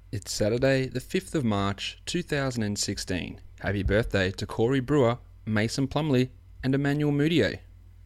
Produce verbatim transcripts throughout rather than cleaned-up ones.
It's Saturday, the fifth of March, two thousand sixteen. Happy birthday to Corey Brewer, Mason Plumley, and Emmanuel Mudiay.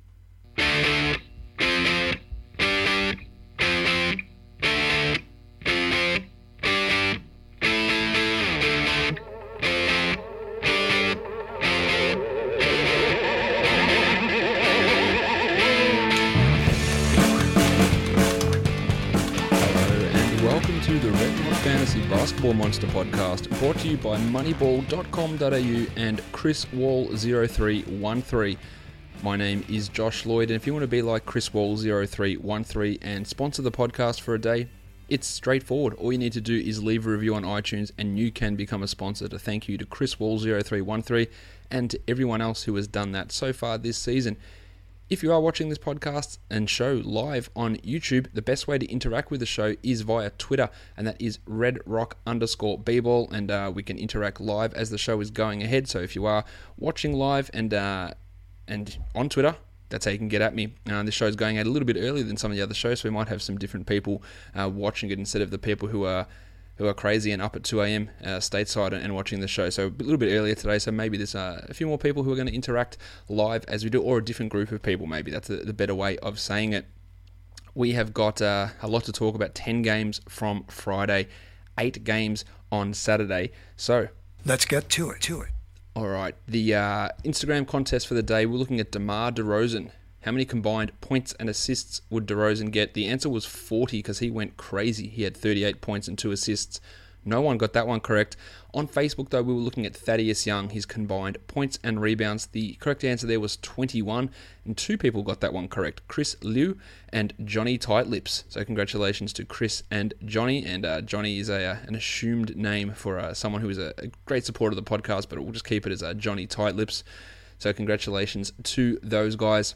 Basketball Monster podcast, brought to you by moneyball dot com dot a u and Chris Wall zero three one three. My name is Josh Lloyd, and if you want to be like Chris Wall zero three one three and sponsor the podcast for a day, it's straightforward. All you need to do is leave a review on iTunes and you can become a sponsor. To thank you to Chris Wall zero three one three and to everyone else who has done that so far this season. If you are watching this podcast and show live on YouTube, the best way to interact with the show is via Twitter, and that is redrock underscore bball, and uh, we can interact live as the show is going ahead. So if you are watching live and uh, and on Twitter, that's how you can get at me. Uh, this show is going out a little bit earlier than some of the other shows, so we might have some different people uh, watching it instead of the people who are who are crazy and up at two a.m. Uh, stateside and watching the show. So a little bit earlier today, so maybe there's uh, a few more people who are going to interact live as we do, or a different group of people maybe. That's the, the better way of saying it. We have got uh, a lot to talk about. ten games from Friday, eight games on Saturday. So let's get to it, to it. All right, the uh, Instagram contest for the day, we're looking at DeMar DeRozan. How many combined points and assists would DeRozan get? The answer was forty because he went crazy. He had thirty-eight points and two assists. No one got that one correct. On Facebook, though, we were looking at Thaddeus Young, his combined points and rebounds. The correct answer there was twenty-one, and two people got that one correct, Chris Liu and Johnny Tightlips. So congratulations to Chris and Johnny, and uh, Johnny is a uh, an assumed name for uh, someone who is a, a great supporter of the podcast, but we'll just keep it as uh, Johnny Tightlips. So congratulations to those guys.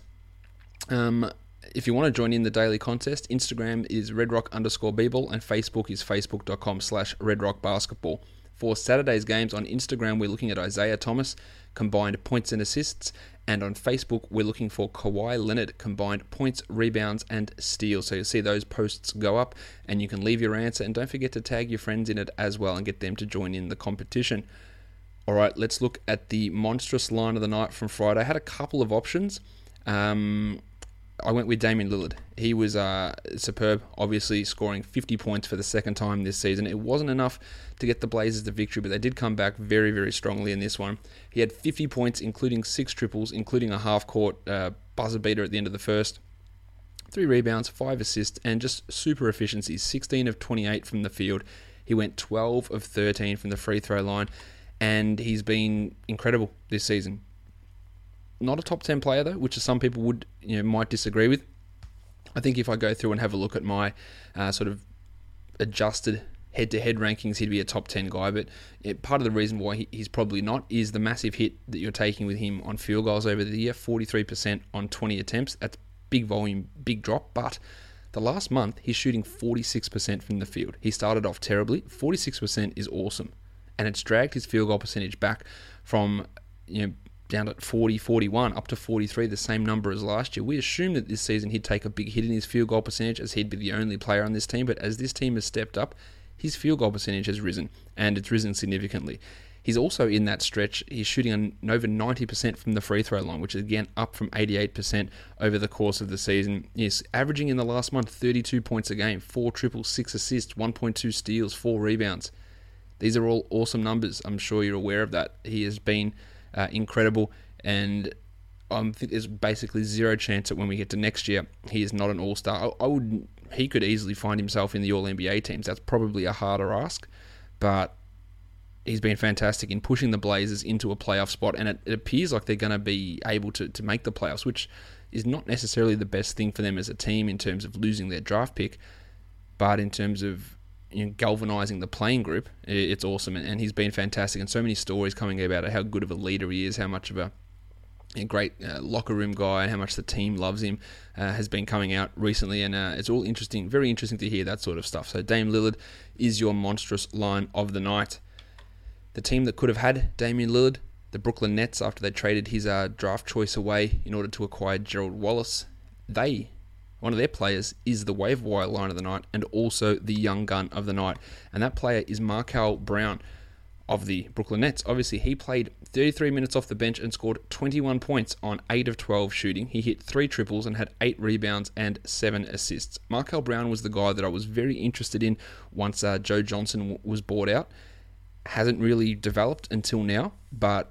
Um, if you want to join in the daily contest, Instagram is redrock underscore bball and Facebook is facebook.com slash redrockbasketball. For Saturday's games on Instagram, we're looking at Isaiah Thomas, combined points and assists, and on Facebook, we're looking for Kawhi Leonard, combined points, rebounds, and steals. So you'll see those posts go up, and you can leave your answer, and don't forget to tag your friends in it as well and get them to join in the competition. All right, let's look at the monstrous line of the night from Friday. I had a couple of options. Um, I went with Damian Lillard. He was uh, superb, obviously scoring fifty points for the second time this season. It wasn't enough to get the Blazers the victory, but they did come back very, very strongly in this one. He had fifty points, including six triples, including a half-court uh, buzzer beater at the end of the first. Three rebounds, five assists, and just super efficiency. sixteen of twenty-eight from the field. He went twelve of thirteen from the free throw line, and he's been incredible this season. Not a top ten player though, which some people would, you know, might disagree with. I think if I go through and have a look at my uh, sort of adjusted head-to-head rankings, he'd be a top ten guy. But it, part of the reason why he, he's probably not is the massive hit that you're taking with him on field goals over the year. forty-three percent on twenty attempts. That's big volume, big drop. But the last month, he's shooting forty-six percent from the field. He started off terribly. forty-six percent is awesome, and it's dragged his field goal percentage back from, you know, down at forty, forty-one, up to forty-three, the same number as last year. We assumed that this season he'd take a big hit in his field goal percentage as he'd be the only player on this team, but as this team has stepped up, his field goal percentage has risen, and it's risen significantly. He's also in that stretch, he's shooting an over ninety percent from the free throw line, which is again up from eighty-eight percent over the course of the season. He's averaging in the last month thirty-two points a game, four triples, six assists, one point two steals, four rebounds. These are all awesome numbers. I'm sure you're aware of that. He has been Uh, incredible, and I um, think there's basically zero chance that when we get to next year, he is not an all-star. I, I would, he could easily find himself in the All-N B A teams. That's probably a harder ask, but he's been fantastic in pushing the Blazers into a playoff spot, and it, it appears like they're going to be able to, to make the playoffs, which is not necessarily the best thing for them as a team in terms of losing their draft pick, but in terms of, you know, galvanizing the playing group, it's awesome, and he's been fantastic, and so many stories coming about how good of a leader he is, how much of a, a great uh, locker room guy, and how much the team loves him, uh, has been coming out recently, and uh, it's all interesting, very interesting to hear that sort of stuff. So Dame Lillard is your monstrous line of the night. The team that could have had Damian Lillard, the Brooklyn Nets, after they traded his uh, draft choice away in order to acquire Gerald Wallace, they one of their players is the waiver wire line of the night and also the young gun of the night. And that player is Markel Brown of the Brooklyn Nets. Obviously, he played thirty-three minutes off the bench and scored twenty-one points on eight of twelve shooting. He hit three triples and had eight rebounds and seven assists. Markel Brown was the guy that I was very interested in once uh, Joe Johnson w- was bought out. Hasn't really developed until now, but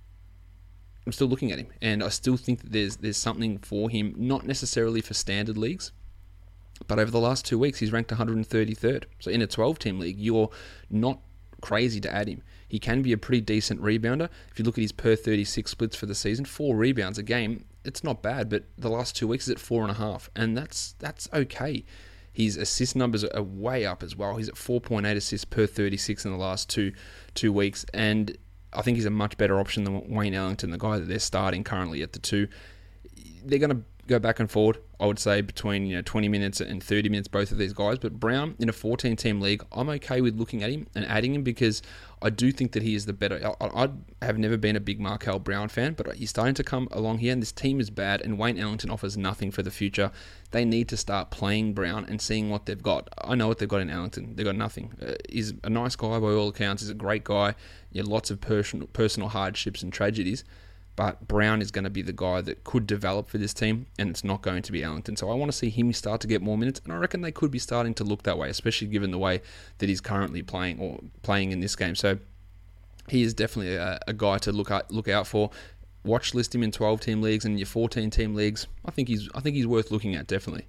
I'm still looking at him, and I still think that there's there's something for him, not necessarily for standard leagues, but over the last two weeks, he's ranked one hundred thirty-third. So in a twelve-team league, you're not crazy to add him. He can be a pretty decent rebounder. If you look at his per thirty-six splits for the season, four rebounds a game, it's not bad, but the last two weeks is at four and a half, and that's that's okay. His assist numbers are way up as well. He's at four point eight assists per thirty-six in the last two two weeks, and I think he's a much better option than Wayne Ellington, the guy that they're starting currently at the two. They're going to go back and forward, I would say, between you know twenty minutes and thirty minutes, both of these guys. But Brown, in a fourteen-team league, I'm okay with looking at him and adding him because I do think that he is the better. I, I have never been a big Markel Brown fan, but he's starting to come along here, and this team is bad, and Wayne Ellington offers nothing for the future. They need to start playing Brown and seeing what they've got. I know what they've got in Ellington. They've got nothing. Uh, he's a nice guy by all accounts. He's a great guy. Yeah, lots of personal, personal hardships and tragedies. But Brown is going to be the guy that could develop for this team, and it's not going to be Ellington. So I want to see him start to get more minutes, and I reckon they could be starting to look that way, especially given the way that he's currently playing or playing in this game. So he is definitely a, a guy to look out, look out for. Watch list him in twelve-team leagues and your fourteen-team leagues. I think he's I think he's worth looking at, definitely.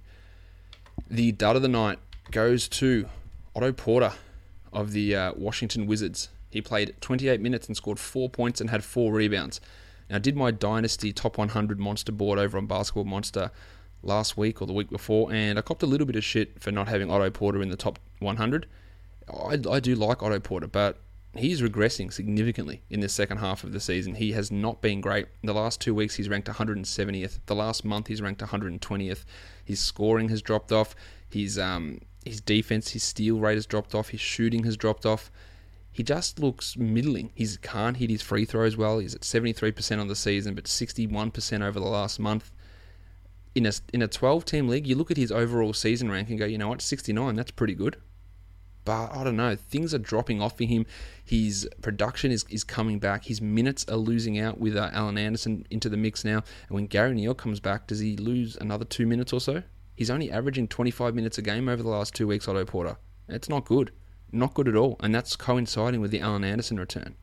The dud of the night goes to Otto Porter of the uh, Washington Wizards. He played twenty-eight minutes and scored four points and had four rebounds. Now, I did my Dynasty Top one hundred Monster board over on Basketball Monster last week or the week before, and I copped a little bit of shit for not having Otto Porter in the top one hundred. I, I do like Otto Porter, but he's regressing significantly in the second half of the season. He has not been great. In the last two weeks, he's ranked one hundred seventieth. The last month, he's ranked one hundred twentieth. His scoring has dropped off. His um his defense, his steal rate has dropped off. His shooting has dropped off. He just looks middling. He can't hit his free throws well. He's at seventy-three percent on the season, but sixty-one percent over the last month. In a in a twelve-team league, you look at his overall season rank and go, you know what, sixty-nine, that's pretty good. But I don't know, things are dropping off for him. His production is, is coming back. His minutes are losing out with uh, Alan Anderson into the mix now. And when Gary Neal comes back, does he lose another two minutes or so? He's only averaging twenty-five minutes a game over the last two weeks, Otto Porter. It's not good. Not good at all. And that's coinciding with the Alan Anderson return.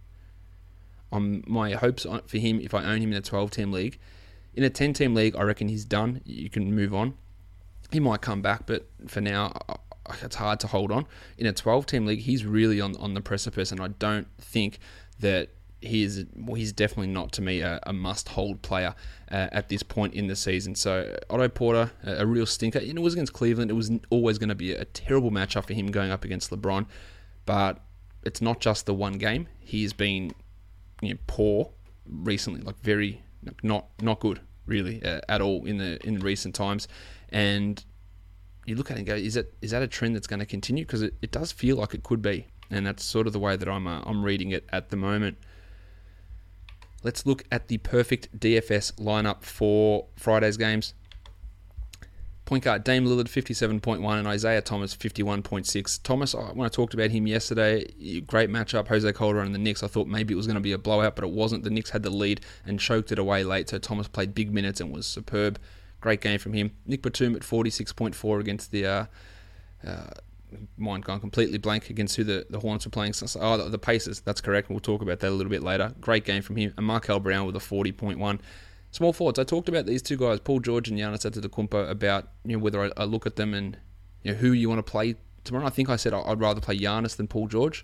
Um, my hopes for him, if I own him in a twelve-team league, in a ten-team league, I reckon he's done. You can move on. He might come back, but for now, it's hard to hold on. In a twelve-team league, he's really on, on the precipice, and I don't think that he is, well, he's definitely not, to me, a, a must-hold player uh, at this point in the season. So Otto Porter, a, a real stinker. And it was against Cleveland. It was always going to be a terrible matchup for him going up against LeBron. But it's not just the one game. He's been you know, poor recently, like very not not good, really, uh, at all in the in recent times. And you look at it and go, is it is that a trend that's going to continue? Because it, it does feel like it could be, and that's sort of the way that I'm uh, I'm reading it at the moment. Let's look at the perfect D F S lineup for Friday's games. Point guard Dame Lillard fifty-seven point one and Isaiah Thomas fifty-one point six. Thomas, when I talked about him yesterday, great matchup. Jose Calderon and the Knicks. I thought maybe it was going to be a blowout, but it wasn't. The Knicks had the lead and choked it away late, so Thomas played big minutes and was superb. Great game from him. Nick Batum at forty-six point four against the... Uh, uh, mind gone completely blank against who the, the Hornets were playing. Oh, the, the Pacers. That's correct. We'll talk about that a little bit later. Great game from him. And Markel Brown with a forty point one. Small forwards. I talked about these two guys, Paul George and Giannis Antetokounmpo, about you know whether I, I look at them and you know who you want to play tomorrow. I think I said I'd rather play Giannis than Paul George.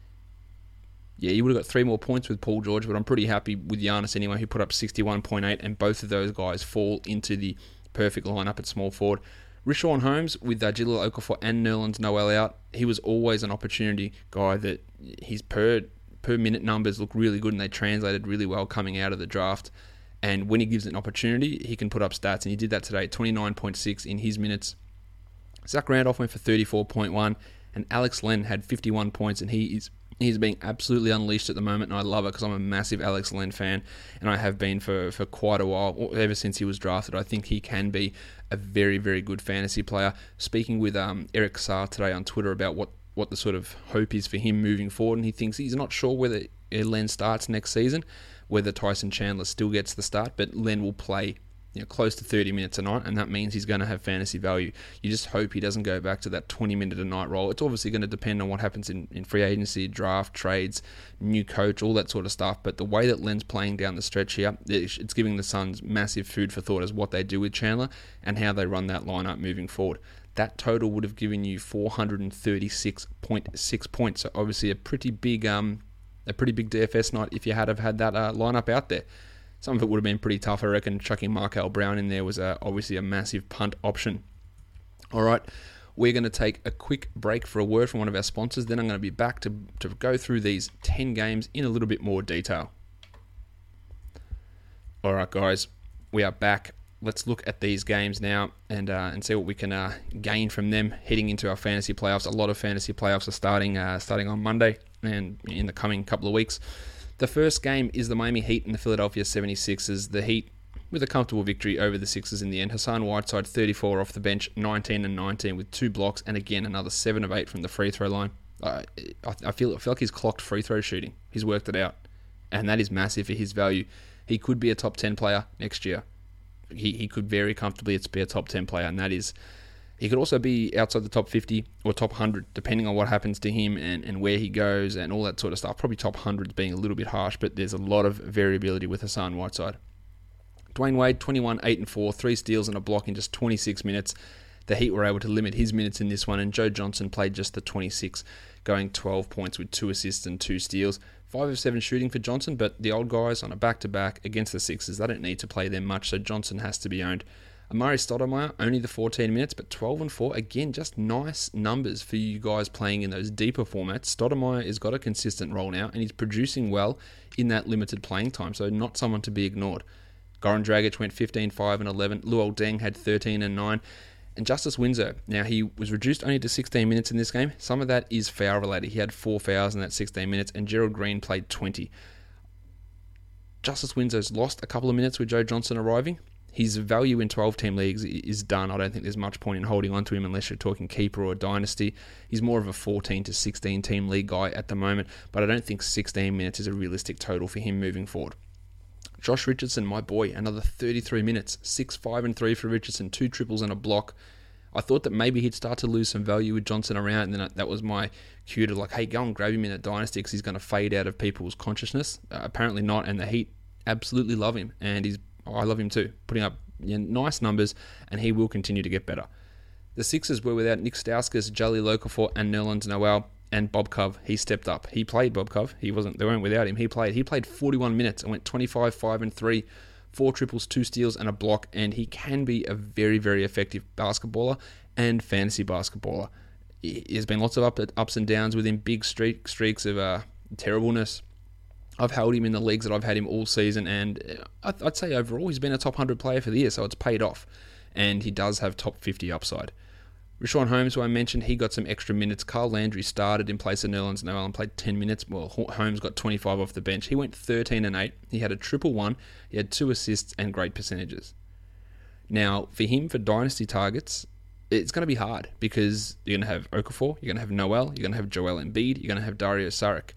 Yeah, you would have got three more points with Paul George, but I'm pretty happy with Giannis anyway, who put up sixty-one point eight, and both of those guys fall into the perfect lineup at small forward. Richaun Holmes with uh, Jahlil Okafor and Nerlens Noel out. He was always an opportunity guy that his per per minute numbers look really good, and they translated really well coming out of the draft. And when he gives it an opportunity, he can put up stats, and he did that today, twenty-nine point six in his minutes. Zach Randolph went for thirty-four point one, and Alex Len had fifty-one points, and he is he's being absolutely unleashed at the moment, and I love it because I'm a massive Alex Len fan, and I have been for, for quite a while, ever since he was drafted. I think he can be a very, very good fantasy player. Speaking with um, Eric Saar today on Twitter about what, what the sort of hope is for him moving forward, and he thinks he's not sure whether Len starts next season, whether Tyson Chandler still gets the start, but Len will play you know, close to thirty minutes a night, and that means he's going to have fantasy value. You just hope he doesn't go back to that twenty minute a night role. It's obviously going to depend on what happens in, in free agency, draft, trades, new coach, all that sort of stuff. But the way that Len's playing down the stretch here, it's giving the Suns massive food for thought as what they do with Chandler and how they run that lineup moving forward. That total would have given you four hundred thirty-six point six points. So obviously a pretty big, um, a pretty big D F S night if you had have had that uh, lineup out there. Some of it would have been pretty tough, I reckon. Chucking Markel Brown in there was uh, obviously a massive punt option. All right, we're going to take a quick break for a word from one of our sponsors. Then I'm going to be back to, to go through these ten games in a little bit more detail. All right, guys, we are back. Let's look at these games now and uh, and see what we can uh, gain from them heading into our fantasy playoffs. A lot of fantasy playoffs are starting uh, starting on Monday and in the coming couple of weeks. The first game is the Miami Heat and the Philadelphia seventy-sixers. The Heat with a comfortable victory over the Sixers in the end. Hassan Whiteside, thirty-four off the bench, nineteen and nineteen with two blocks, and again another seven of eight from the free throw line. Uh, I feel I feel like he's clocked free throw shooting. He's worked it out, and that is massive for his value. He could be a top ten player next year. He he could very comfortably be a top ten player, and that is. He could also be outside the top fifty or top one hundred, depending on what happens to him and, and where he goes and all that sort of stuff. Probably top one hundred being a little bit harsh, but there's a lot of variability with Hassan Whiteside. Dwayne Wade, twenty-one, eight and four, three steals and a block in just twenty-six minutes. The Heat were able to limit his minutes in this one, and Joe Johnson played just the twenty-six, going twelve points with two assists and two steals. five of seven shooting for Johnson, but the old guys on a back-to-back against the Sixers, they don't need to play them much, so Johnson has to be owned. Amari Stoudemire, only the fourteen minutes, but twelve and four. Again, just nice numbers for you guys playing in those deeper formats. Stoudemire has got a consistent role now, and he's producing well in that limited playing time, so not someone to be ignored. Goran Dragic went fifteen, five and eleven. Luol Deng had thirteen and nine. And Justice Winslow, now he was reduced only to sixteen minutes in this game. Some of that is foul related. He had four fouls in that sixteen minutes, and Gerald Green played twenty. Justice Winslow's lost a couple of minutes with Joe Johnson arriving. His value in twelve-team leagues is done. I don't think there's much point in holding on to him unless you're talking keeper or dynasty. He's more of a fourteen to sixteen-team league guy at the moment, but I don't think sixteen minutes is a realistic total for him moving forward. Josh Richardson, my boy, another thirty-three minutes, six, five, and three for Richardson, two triples and a block. I thought that maybe he'd start to lose some value with Johnson around, and then that was my cue to like, hey, go and grab him in a dynasty because he's going to fade out of people's consciousness. Uh, apparently not, and the Heat absolutely love him, and he's oh, I love him too, putting up you know, nice numbers, and he will continue to get better. The Sixers were without Nick Stauskas, Jalil Okafor, and Nerlens Noel, and Bob Cove. He stepped up. He played Bob Cove. He wasn't. They weren't without him. He played. He played forty-one minutes and went twenty-five, five, and three, four triples, two steals, and a block. And he can be a very, very effective basketballer and fantasy basketballer. There's been lots of up, ups and downs with him. Big streak, streaks of uh, terribleness. I've held him in the leagues that I've had him all season, and I'd say overall he's been a top one hundred player for the year, so it's paid off. And he does have top fifty upside. Richaun Holmes, who I mentioned, he got some extra minutes. Carl Landry started in place of Nerlens Noel and played ten minutes. Well, Holmes got twenty-five off the bench. He went thirteen and eight. He had a triple one. He had two assists and great percentages. Now, for him, for dynasty targets, it's going to be hard because you're going to have Okafor, you're going to have Noel, you're going to have Joel Embiid, you're going to have Dario Saric.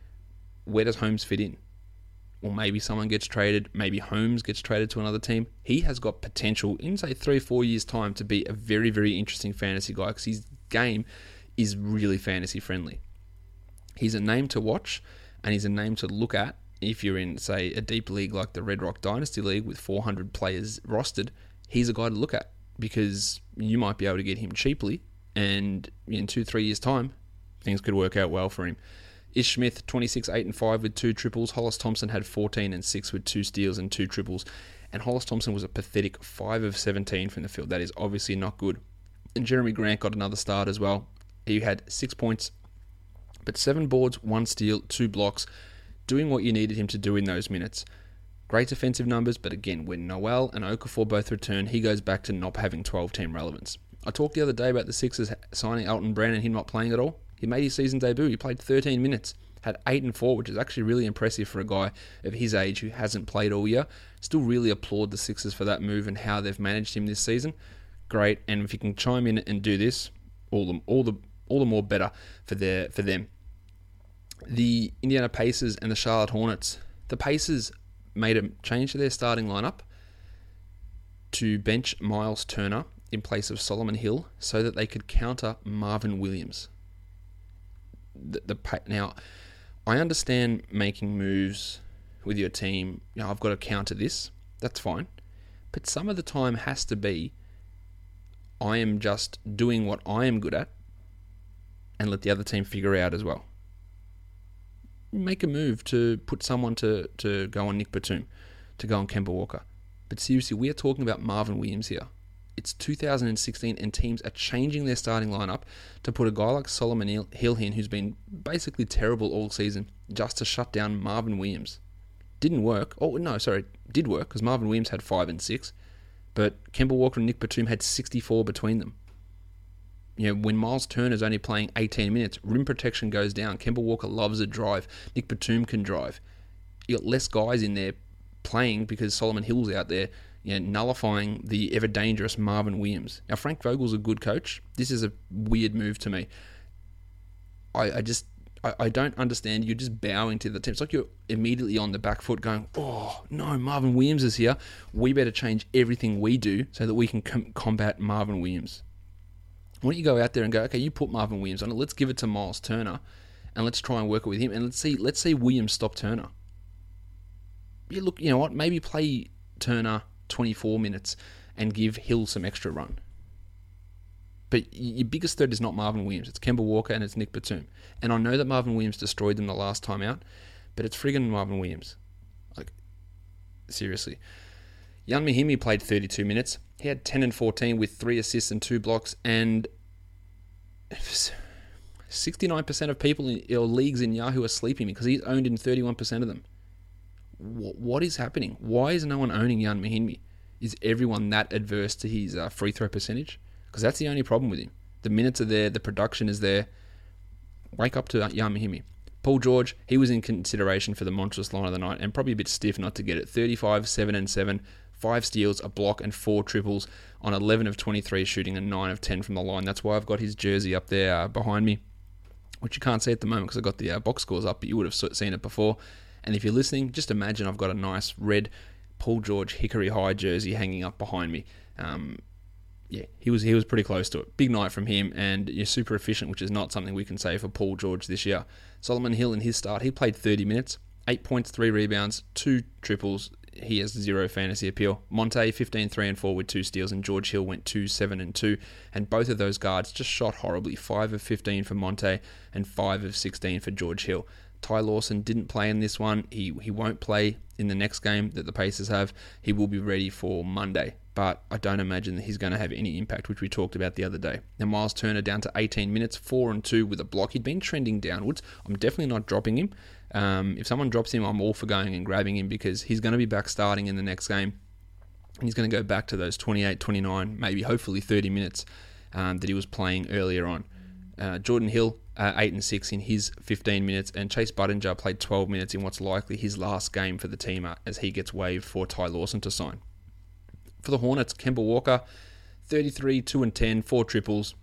Where does Holmes fit in? Or maybe someone gets traded, maybe Holmes gets traded to another team. He has got potential in, say, three or four years' time to be a very, very interesting fantasy guy because his game is really fantasy friendly. He's a name to watch, and he's a name to look at if you're in, say, a deep league like the Red Rock Dynasty League with four hundred players rostered. He's a guy to look at because you might be able to get him cheaply, and in two, three years' time, things could work out well for him. Ish Smith, twenty-six, eight and five with two triples. Hollis Thompson had fourteen and six with two steals and two triples. And Hollis Thompson was a pathetic five of seventeen from the field. That is obviously not good. And Jeremy Grant got another start as well. He had six points, but seven boards, one steal, two blocks, doing what you needed him to do in those minutes. Great defensive numbers, but again, when Noel and Okafor both return, he goes back to not having twelve-team relevance. I talked the other day about the Sixers signing Elton Brand and him not playing at all. He made his season debut. He played thirteen minutes, had eight and four, which is actually really impressive for a guy of his age who hasn't played all year. Still really applaud the Sixers for that move and how they've managed him this season. great. And if you can chime in and do this, all the all the all the more better for their for them. The Indiana Pacers and the Charlotte Hornets. The Pacers made a change to their starting lineup to bench Miles Turner in place of Solomon Hill so that they could counter Marvin Williams. The, the now, I understand making moves with your team. You know, I've got to counter this. That's fine. But some of the time has to be, I am just doing what I am good at and let the other team figure out as well. Make a move to put someone to, to go on Nick Batum, to go on Kemba Walker. But seriously, we are talking about Marvin Williams here. It's two thousand sixteen and teams are changing their starting lineup to put a guy like Solomon Hill in, who's been basically terrible all season, just to shut down Marvin Williams. Didn't work. Oh, no, sorry, did work because Marvin Williams had five and six, but Kemba Walker and Nick Batum had sixty-four between them. You know, when Miles Turner's only playing eighteen minutes, rim protection goes down. Kemba Walker loves a drive. Nick Batum can drive. You got less guys in there playing because Solomon Hill's out there, you know, nullifying the ever-dangerous Marvin Williams. Now, Frank Vogel's a good coach. This is a weird move to me. I, I just, I, I don't understand. You're just bowing to the team. It's like you're immediately on the back foot going, oh, no, Marvin Williams is here. We better change everything we do so that we can com- combat Marvin Williams. Why don't you go out there and go, okay, you put Marvin Williams on it. Let's give it to Miles Turner and let's try and work it with him. And let's see, let's see Williams stop Turner. You look, you know what? Maybe play Turner twenty-four minutes and give Hill some extra run. But your biggest threat is not Marvin Williams. It's Kemba Walker and it's Nick Batum. And I know that Marvin Williams destroyed them the last time out, but it's friggin' Marvin Williams. Like, seriously. Jan Mahimi played thirty-two minutes. He had ten and fourteen with three assists and two blocks, and sixty-nine percent of people in or leagues in Yahoo are sleeping because he's owned in thirty-one percent of them. What is happening? Why is no one owning Jan Mahimi? Is everyone that adverse to his uh, free throw percentage? Because that's the only problem with him. The minutes are there, the production is there. Wake up to Jan Mahimi. Paul George, he was in consideration for the monstrous line of the night and probably a bit stiff not to get it. thirty-five, seven and seven, five steals, a block and four triples on eleven of twenty-three shooting and nine of ten from the line. That's why I've got his jersey up there uh, behind me, which you can't see at the moment because I've got the uh, box scores up, but you would have seen it before. And if you're listening, just imagine I've got a nice red Paul George Hickory High jersey hanging up behind me. Um, yeah, he was he was pretty close to it. Big night from him, and you're super efficient, which is not something we can say for Paul George this year. Solomon Hill in his start, he played thirty minutes, eight points, three rebounds, two triples. He has zero fantasy appeal. Monte, fifteen, three and four with two steals, and George Hill went two, seven and two. And both of those guards just shot horribly. five of fifteen for Monte and five of sixteen for George Hill. Ty Lawson didn't play in this one. He he won't play in the next game that the Pacers have. He will be ready for Monday, but I don't imagine that he's going to have any impact, which we talked about the other day. Now, Miles Turner down to eighteen minutes, four and two with a block. He'd been trending downwards. I'm definitely not dropping him. Um, if someone drops him, I'm all for going and grabbing him because he's going to be back starting in the next game. And he's going to go back to those twenty-eight, twenty-nine, maybe hopefully thirty minutes um, that he was playing earlier on. Uh, Jordan Hill, uh, eight and six in his fifteen minutes, and Chase Budinger played twelve minutes in what's likely his last game for the team uh, as he gets waived for Ty Lawson to sign. For the Hornets, Kemba Walker, thirty-three, two and ten, four triples,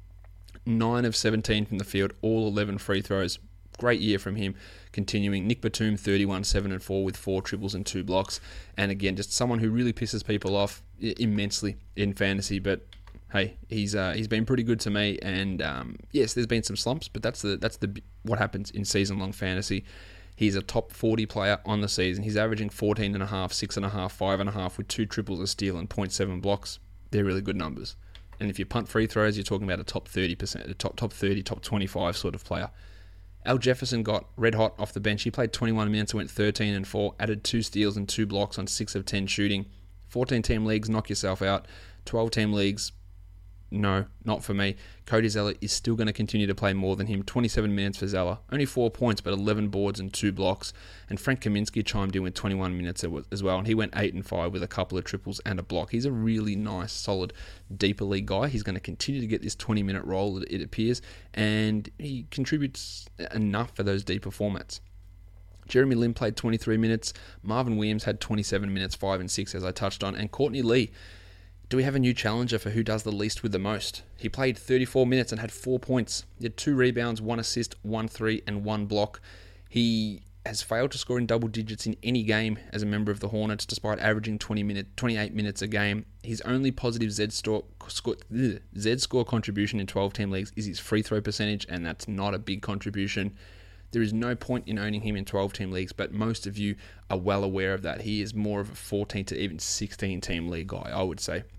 nine of seventeen from the field, all eleven free throws. Great year from him. Continuing, Nick Batum, thirty-one, seven and four with four triples and two blocks. And again, just someone who really pisses people off immensely in fantasy, but hey, he's uh, he's been pretty good to me, and um, yes, there's been some slumps, but that's the that's the what happens in season-long fantasy. He's a top forty player on the season. He's averaging fourteen and a half, six and a half, five and a half with two triples, a steal, and point seven blocks. They're really good numbers. And if you punt free throws, you're talking about a top thirty percent, a top top thirty, top twenty-five sort of player. Al Jefferson got red hot off the bench. He played twenty-one minutes and went thirteen and four, added two steals and two blocks on six of ten shooting. fourteen team leagues, knock yourself out. twelve team leagues, no, not for me. Cody Zeller is still going to continue to play more than him. twenty-seven minutes for Zeller. Only four points, but eleven boards and two blocks. And Frank Kaminsky chimed in with twenty-one minutes as well, and he went eight and five with a couple of triples and a block. He's a really nice, solid, deeper league guy. He's going to continue to get this twenty-minute role, it appears, and he contributes enough for those deeper formats. Jeremy Lin played twenty-three minutes. Marvin Williams had twenty-seven minutes, five and six, as I touched on. And Courtney Lee, Do we have a new challenger for who does the least with the most? He played thirty-four minutes and had four points. He had two rebounds, one assist, one three, and one block. He has failed to score in double digits in any game as a member of the Hornets, despite averaging twenty minute, twenty-eight minutes a game. His only positive Z score, score, Z score contribution in twelve-team leagues is his free throw percentage, and that's not a big contribution. There is no point in owning him in twelve-team leagues, but most of you are well aware of that. He is more of a fourteen to even sixteen-team league guy, I would say.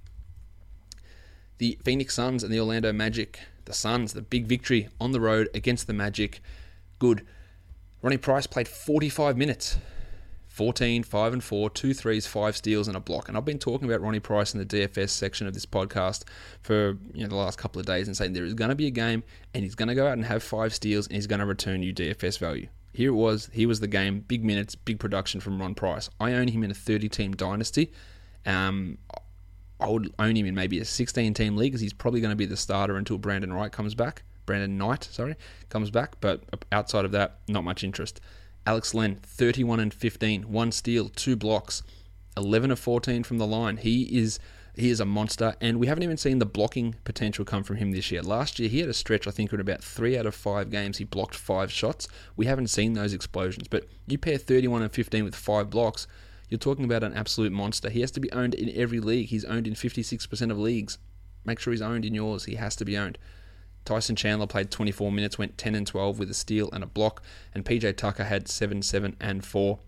The Phoenix Suns and the Orlando Magic. The Suns, the big victory on the road against the Magic. Good. Ronnie Price played forty-five minutes. fourteen, five and four, two threes, five steals, and a block. And I've been talking about Ronnie Price in the D F S section of this podcast for you know the last couple of days and saying there is going to be a game and he's going to go out and have five steals and he's going to return you D F S value. Here it was. Here was the game. Big minutes, big production from Ron Price. I own him in a thirty-team dynasty. Um... I would own him in maybe a sixteen-team league because he's probably going to be the starter until Brandon Wright comes back. Brandon Knight, sorry, comes back. But outside of that, not much interest. Alex Len, thirty-one and fifteen, one steal, two blocks, eleven of fourteen from the line. He is he is a monster, and we haven't even seen the blocking potential come from him this year. Last year, he had a stretch, I think, in about three out of five games. He blocked five shots. We haven't seen those explosions. But you pair thirty-one and fifteen with five blocks, you're talking about an absolute monster. He has to be owned in every league. He's owned in fifty-six percent of leagues. Make sure he's owned in yours. He has to be owned. Tyson Chandler played twenty-four minutes, went ten and twelve with a steal and a block, and P J Tucker had seven, seven, and four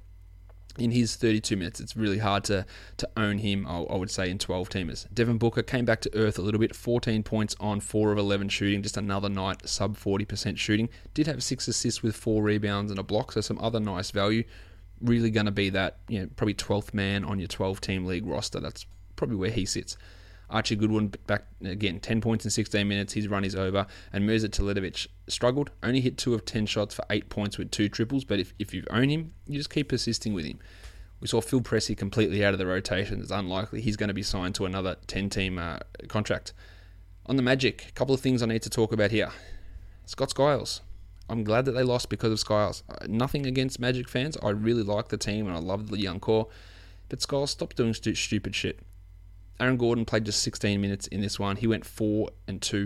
in his thirty-two minutes. It's really hard to, to own him, I would say, in twelve-teamers. Devin Booker came back to earth a little bit, fourteen points on four of eleven shooting, just another night, sub forty percent shooting. Did have six assists with four rebounds and a block, so some other nice value. Really going to be that, you know, probably twelfth man on your twelve-team league roster. That's probably where he sits. Archie Goodwin back again, ten points in sixteen minutes. His run is over. And Mirza Teletovic struggled. Only hit two of ten shots for eight points with two triples. But if, if you own him, you just keep persisting with him. We saw Phil Pressey completely out of the rotation. It's unlikely he's going to be signed to another ten-team uh, contract. On the Magic, a couple of things I need to talk about here. Scott Skiles. I'm glad that they lost because of Skiles. Nothing against Magic fans. I really like the team and I love the young core. But Skiles, stop doing stu- stupid shit. Aaron Gordon played just sixteen minutes in this one. He went four and two.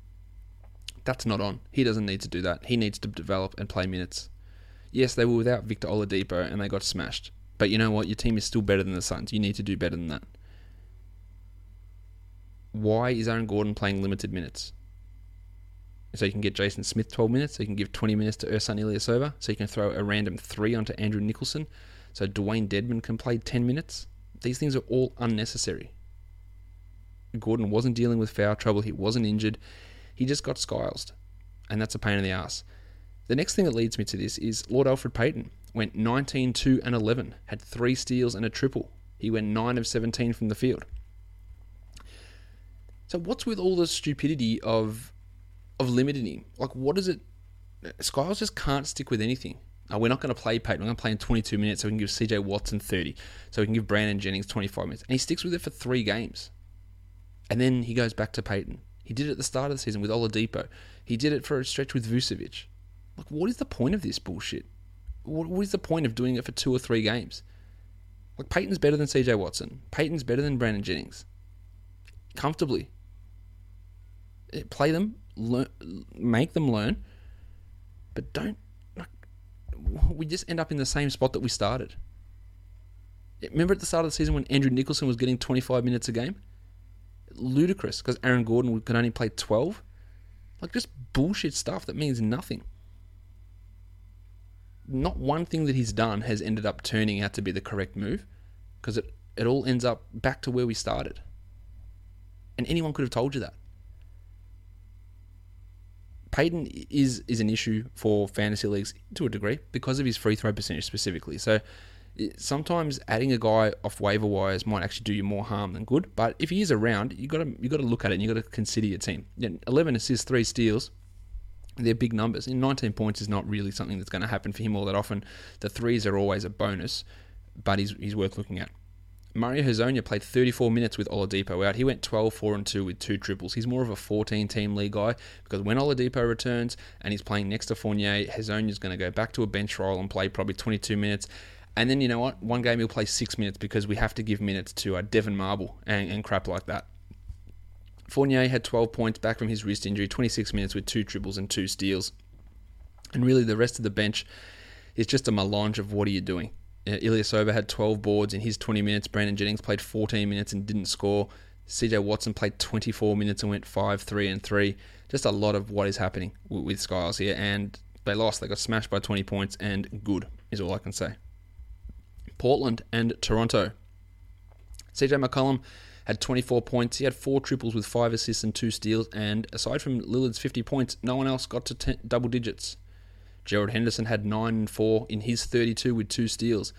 That's not on. He doesn't need to do that. He needs to develop and play minutes. Yes, they were without Victor Oladipo and they got smashed. But you know what? Your team is still better than the Suns. You need to do better than that. Why is Aaron Gordon playing limited minutes? So you can get Jason Smith twelve minutes, so you can give twenty minutes to Ersan Ilyasova, so you can throw a random three onto Andrew Nicholson, so Dwayne Dedman can play ten minutes. These things are all unnecessary. Gordon wasn't dealing with foul trouble, he wasn't injured, he just got skylesed, and that's a pain in the ass. The next thing that leads me to this is Lord Alfred Payton went nineteen, two, and eleven, had three steals and a triple. He went nine of seventeen from the field. So what's with all the stupidity of of limiting him? Like, what is it? Skiles just can't stick with anything. Oh, we're not going to play Payton. We're going to play in twenty-two minutes so we can give C J Watson thirty. So we can give Brandon Jennings twenty-five minutes. And he sticks with it for three games. And then he goes back to Payton. He did it at the start of the season with Oladipo. He did it for a stretch with Vucevic. Like, what is the point of this bullshit? What, what is the point of doing it for two or three games? Like, Payton's better than C J Watson. Payton's better than Brandon Jennings. Comfortably. Play them. Learn, make them learn, but don't. Like, we just end up in the same spot that we started. Remember at the start of the season when Andrew Nicholson was getting twenty-five minutes a game? Ludicrous, because Aaron Gordon could only play twelve. Like, just bullshit stuff that means nothing. Not one thing that he's done has ended up turning out to be the correct move, because it, it all ends up back to where we started. And anyone could have told you that. Payton is is an issue for fantasy leagues to a degree because of his free throw percentage specifically. So sometimes adding a guy off waiver wires might actually do you more harm than good. But if he is around, you got to you got to look at it and you got to consider your team. eleven assists, three steals, they're big numbers. And nineteen points is not really something that's going to happen for him all that often. The threes are always a bonus, but he's he's worth looking at. Mario Hezonja played thirty-four minutes with Oladipo out. He went twelve, four, and two with two triples. He's more of a fourteen-team league guy because when Oladipo returns and he's playing next to Fournier, Hezonja's going to go back to a bench role and play probably twenty-two minutes. And then, you know what? One game he'll play six minutes because we have to give minutes to uh, Devon Marble and, and crap like that. Fournier had twelve points back from his wrist injury, twenty-six minutes with two triples and two steals. And really, the rest of the bench is just a melange of what are you doing. Uh, Ilyasova had twelve boards in his twenty minutes. Brandon Jennings played fourteen minutes and didn't score. C J Watson played twenty-four minutes and went five, three, and three. Just a lot of what is happening with, with Skiles here. And they lost. They got smashed by twenty points, and good is all I can say. Portland and Toronto. C J McCollum had twenty-four points. He had four triples with five assists and two steals. And aside from Lillard's fifty points, no one else got to ten, double digits. Gerald Henderson had nine and four in his thirty-two with two steals.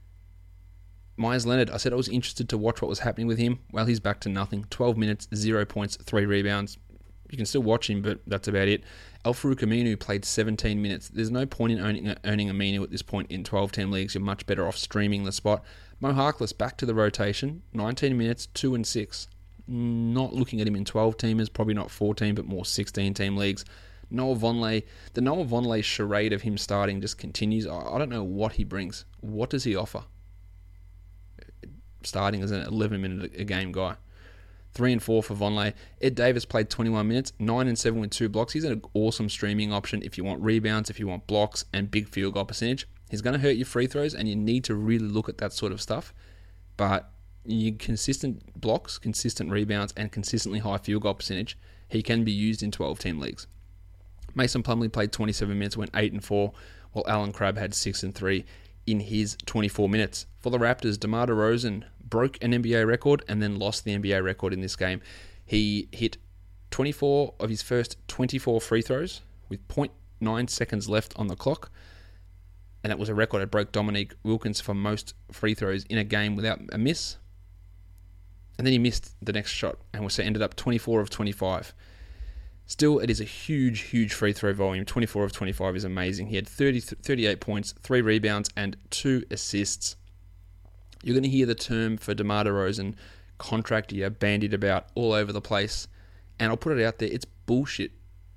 Myers Leonard, I said I was interested to watch what was happening with him. Well, he's back to nothing. twelve minutes, zero points, three rebounds. You can still watch him, but that's about it. Al-Farouq Aminu played seventeen minutes. There's no point in owning, owning Aminu at this point in twelve-team leagues. You're much better off streaming the spot. Mo Harkless back to the rotation. nineteen minutes, two and six. Not looking at him in twelve-teamers, probably not fourteen, but more sixteen-team leagues. Noah Vonleh, the Noah Vonleh charade of him starting just continues. I don't know what he brings. What does he offer? Starting as an eleven-minute a game guy. Three and four for Vonleh. Ed Davis played twenty-one minutes, nine and seven with two blocks. He's an awesome streaming option if you want rebounds, if you want blocks, and big field goal percentage. He's going to hurt your free throws, and you need to really look at that sort of stuff. But you consistent blocks, consistent rebounds, and consistently high field goal percentage, he can be used in twelve-team leagues. Mason Plumlee played twenty-seven minutes, went eight and four, while Alan Crabb had six and three in his twenty-four minutes. For the Raptors, DeMar DeRozan broke an N B A record and then lost the N B A record in this game. He hit twenty-four of his first twenty-four free throws with zero point nine seconds left on the clock, and that was a record that broke Dominique Wilkins for most free throws in a game without a miss. And then he missed the next shot and was ended up twenty-four of twenty-five. Still, it is a huge, huge free throw volume. twenty-four of twenty-five is amazing. He had thirty, thirty-eight points, three rebounds, and two assists. You're going to hear the term for DeMar DeRozan contract year bandied about all over the place. And I'll put it out there, it's bullshit.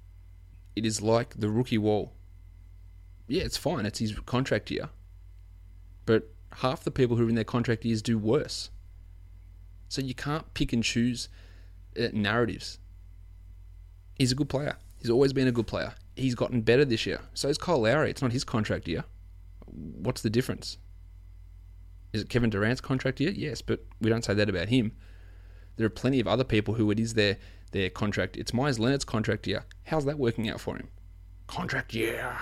It is like the rookie wall. Yeah, it's fine, it's his contract year. But half the people who are in their contract years do worse. So you can't pick and choose uh, narratives. He's a good player. He's always been a good player. He's gotten better this year. So is Kyle Lowry. It's not his contract year. What's the difference? Is it Kevin Durant's contract year? Yes, but we don't say that about him. There are plenty of other people who it is their, their contract. It's Myers Leonard's contract year. How's that working out for him? Contract year.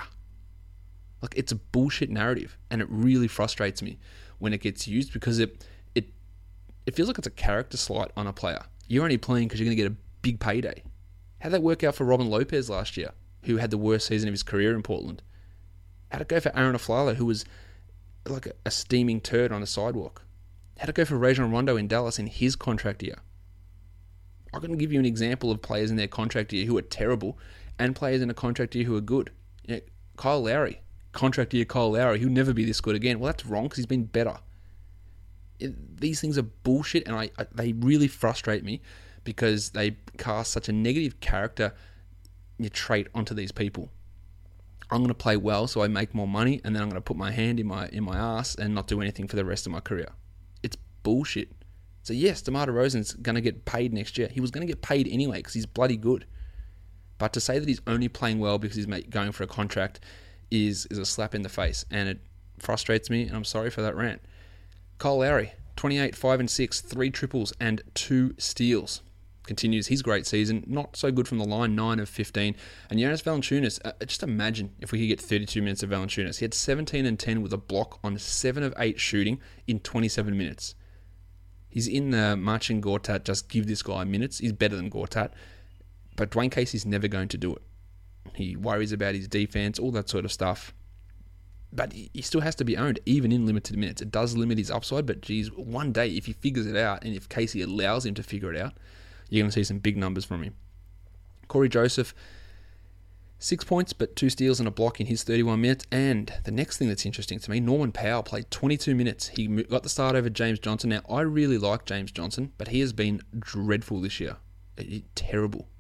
Like, it's a bullshit narrative, and it really frustrates me when it gets used because it it it feels like it's a character slight on a player. You're only playing because you're going to get a big payday. How'd that work out for Robin Lopez last year, who had the worst season of his career in Portland? How'd it go for Aaron Aflalo, who was like a, a steaming turd on a sidewalk? How'd it go for Rajon Rondo in Dallas in his contract year? I'm going to give you an example of players in their contract year who are terrible and players in a contract year who are good. You know, Kyle Lowry, contract year Kyle Lowry, he'll never be this good again. Well, that's wrong because he's been better. It, these things are bullshit, and I, I they really frustrate me because they cast such a negative character trait onto these people. I'm going to play well so I make more money, and then I'm going to put my hand in my in my ass and not do anything for the rest of my career. It's bullshit. So yes, DeMar DeRozan's going to get paid next year. He was going to get paid anyway because he's bloody good. But to say that he's only playing well because he's going for a contract is, is a slap in the face, and it frustrates me, and I'm sorry for that rant. Kyle Lowry, twenty-eight, five and six, three triples and two steals. Continues his great season. Not so good from the line, nine of fifteen. And Jonas Valanciunas, uh, just imagine if we could get thirty-two minutes of Valanciunas. He had seventeen and ten with a block on seven of eight shooting in twenty-seven minutes. He's in the Marcin Gortat, just give this guy minutes. He's better than Gortat. But Dwayne Casey's never going to do it. He worries about his defense, all that sort of stuff. But he still has to be owned, even in limited minutes. It does limit his upside, but geez, one day, if he figures it out, and if Casey allows him to figure it out, you're going to see some big numbers from him. Corey Joseph, six points, but two steals and a block in his thirty-one minutes. And the next thing that's interesting to me, Norman Powell played twenty-two minutes. He got the start over James Johnson. Now, I really like James Johnson, but he has been dreadful this year. Terrible.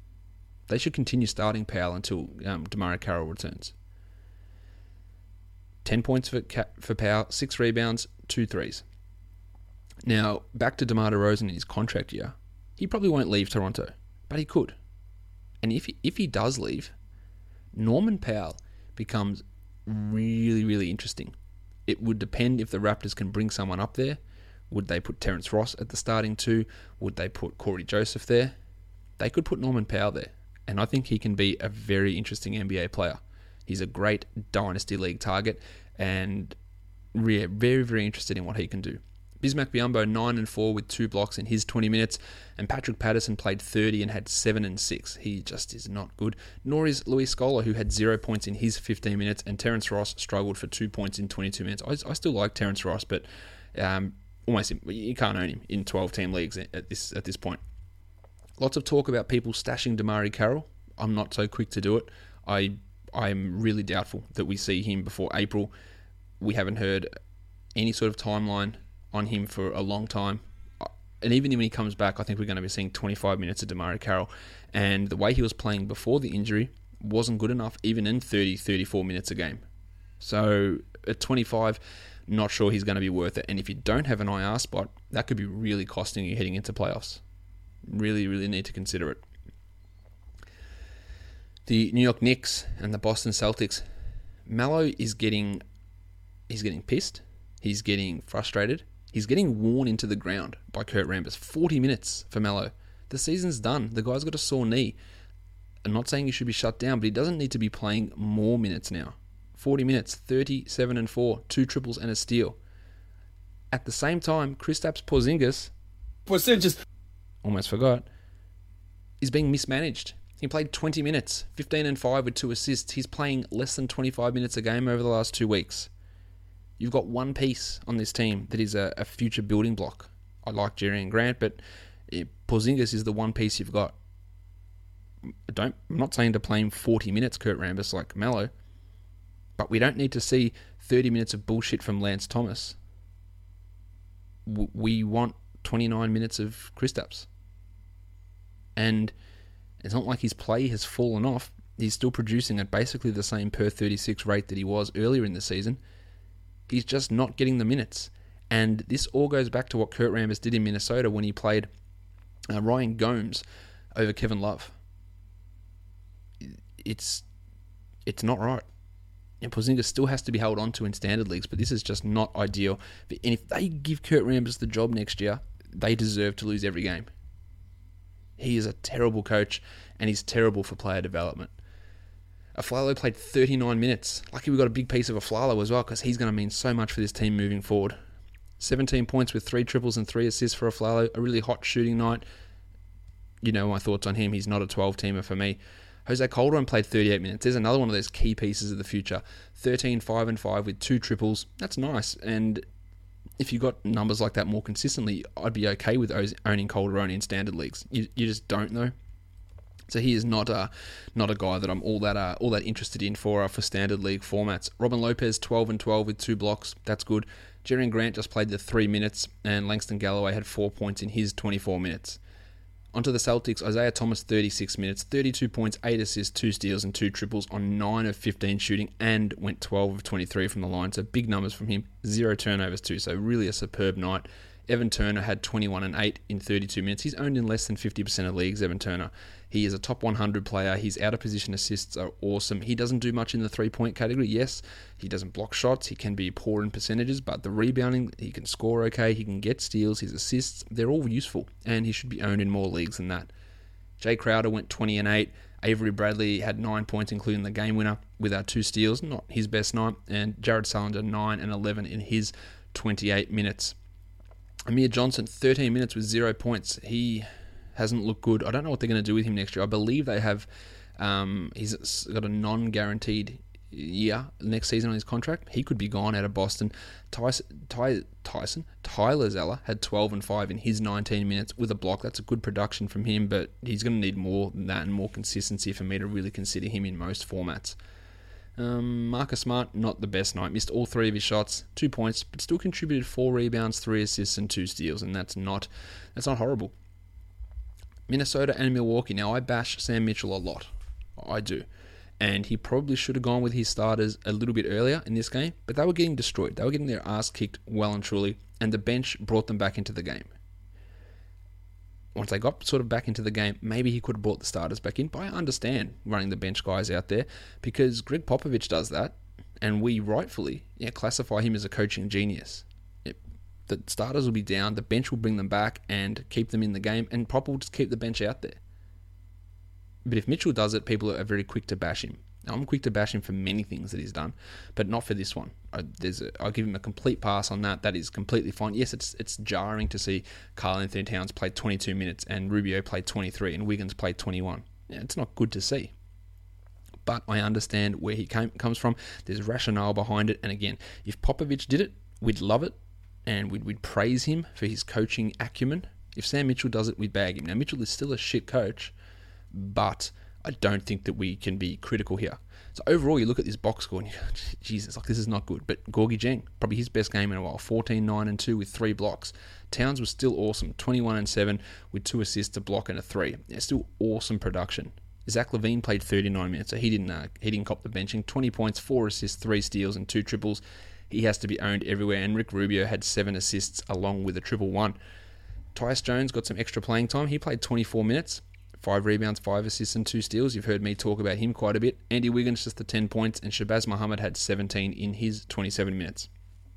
They should continue starting Powell until um, DeMario Carroll returns. ten points for for Powell, six rebounds, two threes. Now, back to DeMar DeRozan in his contract year. He probably won't leave Toronto, but he could. And if he, if he does leave, Norman Powell becomes really, really interesting. It would depend if the Raptors can bring someone up there. Would they put Terrence Ross at the starting two? Would they put Corey Joseph there? They could put Norman Powell there. And I think he can be a very interesting N B A player. He's a great Dynasty League target and very, very, very interested in what he can do. Bismack Biyombo, nine and four with two blocks in his twenty minutes, and Patrick Patterson played thirty and had seven and six. He just is not good. Nor is Luis Scola, who had zero points in his fifteen minutes, and Terrence Ross struggled for two points in twenty-two minutes. I, I still like Terrence Ross, but um, almost you can't own him in twelve-team leagues at this at this point. Lots of talk about people stashing Damari Carroll. I'm not so quick to do it. I I'm really doubtful that we see him before April. We haven't heard any sort of timeline on him for a long time. And even when he comes back, I think we're going to be seeing twenty-five minutes of Damari Carroll. And the way he was playing before the injury wasn't good enough, even in thirty, thirty-four minutes a game. So at twenty-five, not sure he's going to be worth it. And if you don't have an I R spot, that could be really costing you heading into playoffs. Really, really need to consider it. The New York Knicks and the Boston Celtics. Melo is getting, he's getting pissed. He's getting frustrated. He's getting worn into the ground by Kurt Rambis. forty minutes for Melo. The season's done. The guy's got a sore knee. I'm not saying he should be shut down, but he doesn't need to be playing more minutes now. forty minutes, thirty-seven and four, two triples and a steal. At the same time, Kristaps Porzingis, Porzingis, almost forgot, is being mismanaged. He played twenty minutes, fifteen and five with two assists. He's playing less than twenty-five minutes a game over the last two weeks. You've got one piece on this team that is a, a future building block. I like Jerian Grant, but it, Porzingis is the one piece you've got. I don't, I'm not saying to play him forty minutes, Kurt Rambis, like Melo, but we don't need to see thirty minutes of bullshit from Lance Thomas. W- we want twenty-nine minutes of Kristaps. And it's not like his play has fallen off. He's still producing at basically the same per thirty-six rate that he was earlier in the season. He's just not getting the minutes. And this all goes back to what Kurt Rambis did in Minnesota when he played uh, Ryan Gomes over Kevin Love. It's it's not right. And Porzingis still has to be held on to in standard leagues, but this is just not ideal. And if they give Kurt Rambis the job next year, they deserve to lose every game. He is a terrible coach, and he's terrible for player development. Aflalo played thirty-nine minutes. Lucky we got a big piece of Aflalo as well, because he's going to mean so much for this team moving forward. seventeen points with three triples and three assists for Aflalo. A really hot shooting night. You know my thoughts on him. He's not a twelve-teamer for me. Jose Calderon played thirty-eight minutes. There's another one of those key pieces of the future. thirteen, five, and five with two triples. That's nice. And if you got numbers like that more consistently, I'd be okay with owning Calderon in standard leagues. You, you just don't know. So he is not a not a guy that I'm all that uh, all that interested in for uh, for standard league formats. Robin Lopez, twelve and twelve with two blocks. That's good. Jerian Grant just played the three minutes, and Langston Galloway had four points in his twenty-four minutes. Onto the Celtics, Isaiah Thomas, thirty-six minutes, thirty-two points, eight assists, two steals, and two triples on nine of fifteen shooting, and went twelve of twenty-three from the line. So big numbers from him. Zero turnovers too. So really a superb night. Evan Turner had twenty-one and eight in thirty-two minutes. He's owned in less than fifty percent of leagues, Evan Turner. He is a top one hundred player. His out-of-position assists are awesome. He doesn't do much in the three-point category. Yes, he doesn't block shots. He can be poor in percentages, but the rebounding, he can score okay. He can get steals. His assists, they're all useful, and he should be owned in more leagues than that. Jay Crowder went twenty and eight. Avery Bradley had nine points, including the game winner, with our two steals. Not his best night. And Jared Sullinger, nine and eleven in his twenty-eight minutes. Amir Johnson, thirteen minutes with zero points. He hasn't looked good. I don't know what they're going to do with him next year. I believe they have, um, he's got a non-guaranteed year next season on his contract. He could be gone out of Boston. Tyson, Ty, Tyson Tyler Zeller had twelve and five in his nineteen minutes with a block. That's a good production from him, but he's going to need more than that and more consistency for me to really consider him in most formats. Um, Marcus Smart, not the best night. Missed all three of his shots, two points, but still contributed four rebounds, three assists, and two steals, and that's not that's not horrible. Minnesota and Milwaukee. Now, I bash Sam Mitchell a lot. I do. And he probably should have gone with his starters a little bit earlier in this game, but they were getting destroyed. They were getting their ass kicked well and truly, and the bench brought them back into the game. Once they got sort of back into the game, maybe he could have brought the starters back in, but I understand running the bench guys out there because Greg Popovich does that, and we rightfully yeah, classify him as a coaching genius. It, the starters will be down, the bench will bring them back and keep them in the game, and Pop will just keep the bench out there. But if Mitchell does it, people are very quick to bash him. Now, I'm quick to bash him for many things that he's done, but not for this one. I, there's a, I'll give him a complete pass on that. That is completely fine. Yes, it's it's jarring to see Karl-Anthony Towns play twenty-two minutes and Rubio played twenty-three and Wiggins played twenty-one. Yeah, it's not good to see. But I understand where he came, comes from. There's rationale behind it. And again, if Popovich did it, we'd love it, and we'd, we'd praise him for his coaching acumen. If Sam Mitchell does it, we'd bag him. Now, Mitchell is still a shit coach, but I don't think that we can be critical here. So overall, you look at this box score and you go, Jesus, like this is not good. But Gorgie Dieng, probably his best game in a while, fourteen, nine, and two with three blocks. Towns was still awesome, twenty-one and seven with two assists, a block, and a three. Yeah, still awesome production. Zach LaVine played thirty-nine minutes, so he didn't uh, he didn't cop the benching. twenty points, four assists, three steals, and two triples. He has to be owned everywhere. And Rick Rubio had seven assists along with a triple one. Tyus Jones got some extra playing time. He played twenty-four minutes. Five rebounds, five assists, and two steals. You've heard me talk about him quite a bit. Andy Wiggins just the ten points, and Shabazz Muhammad had seventeen in his twenty-seven minutes.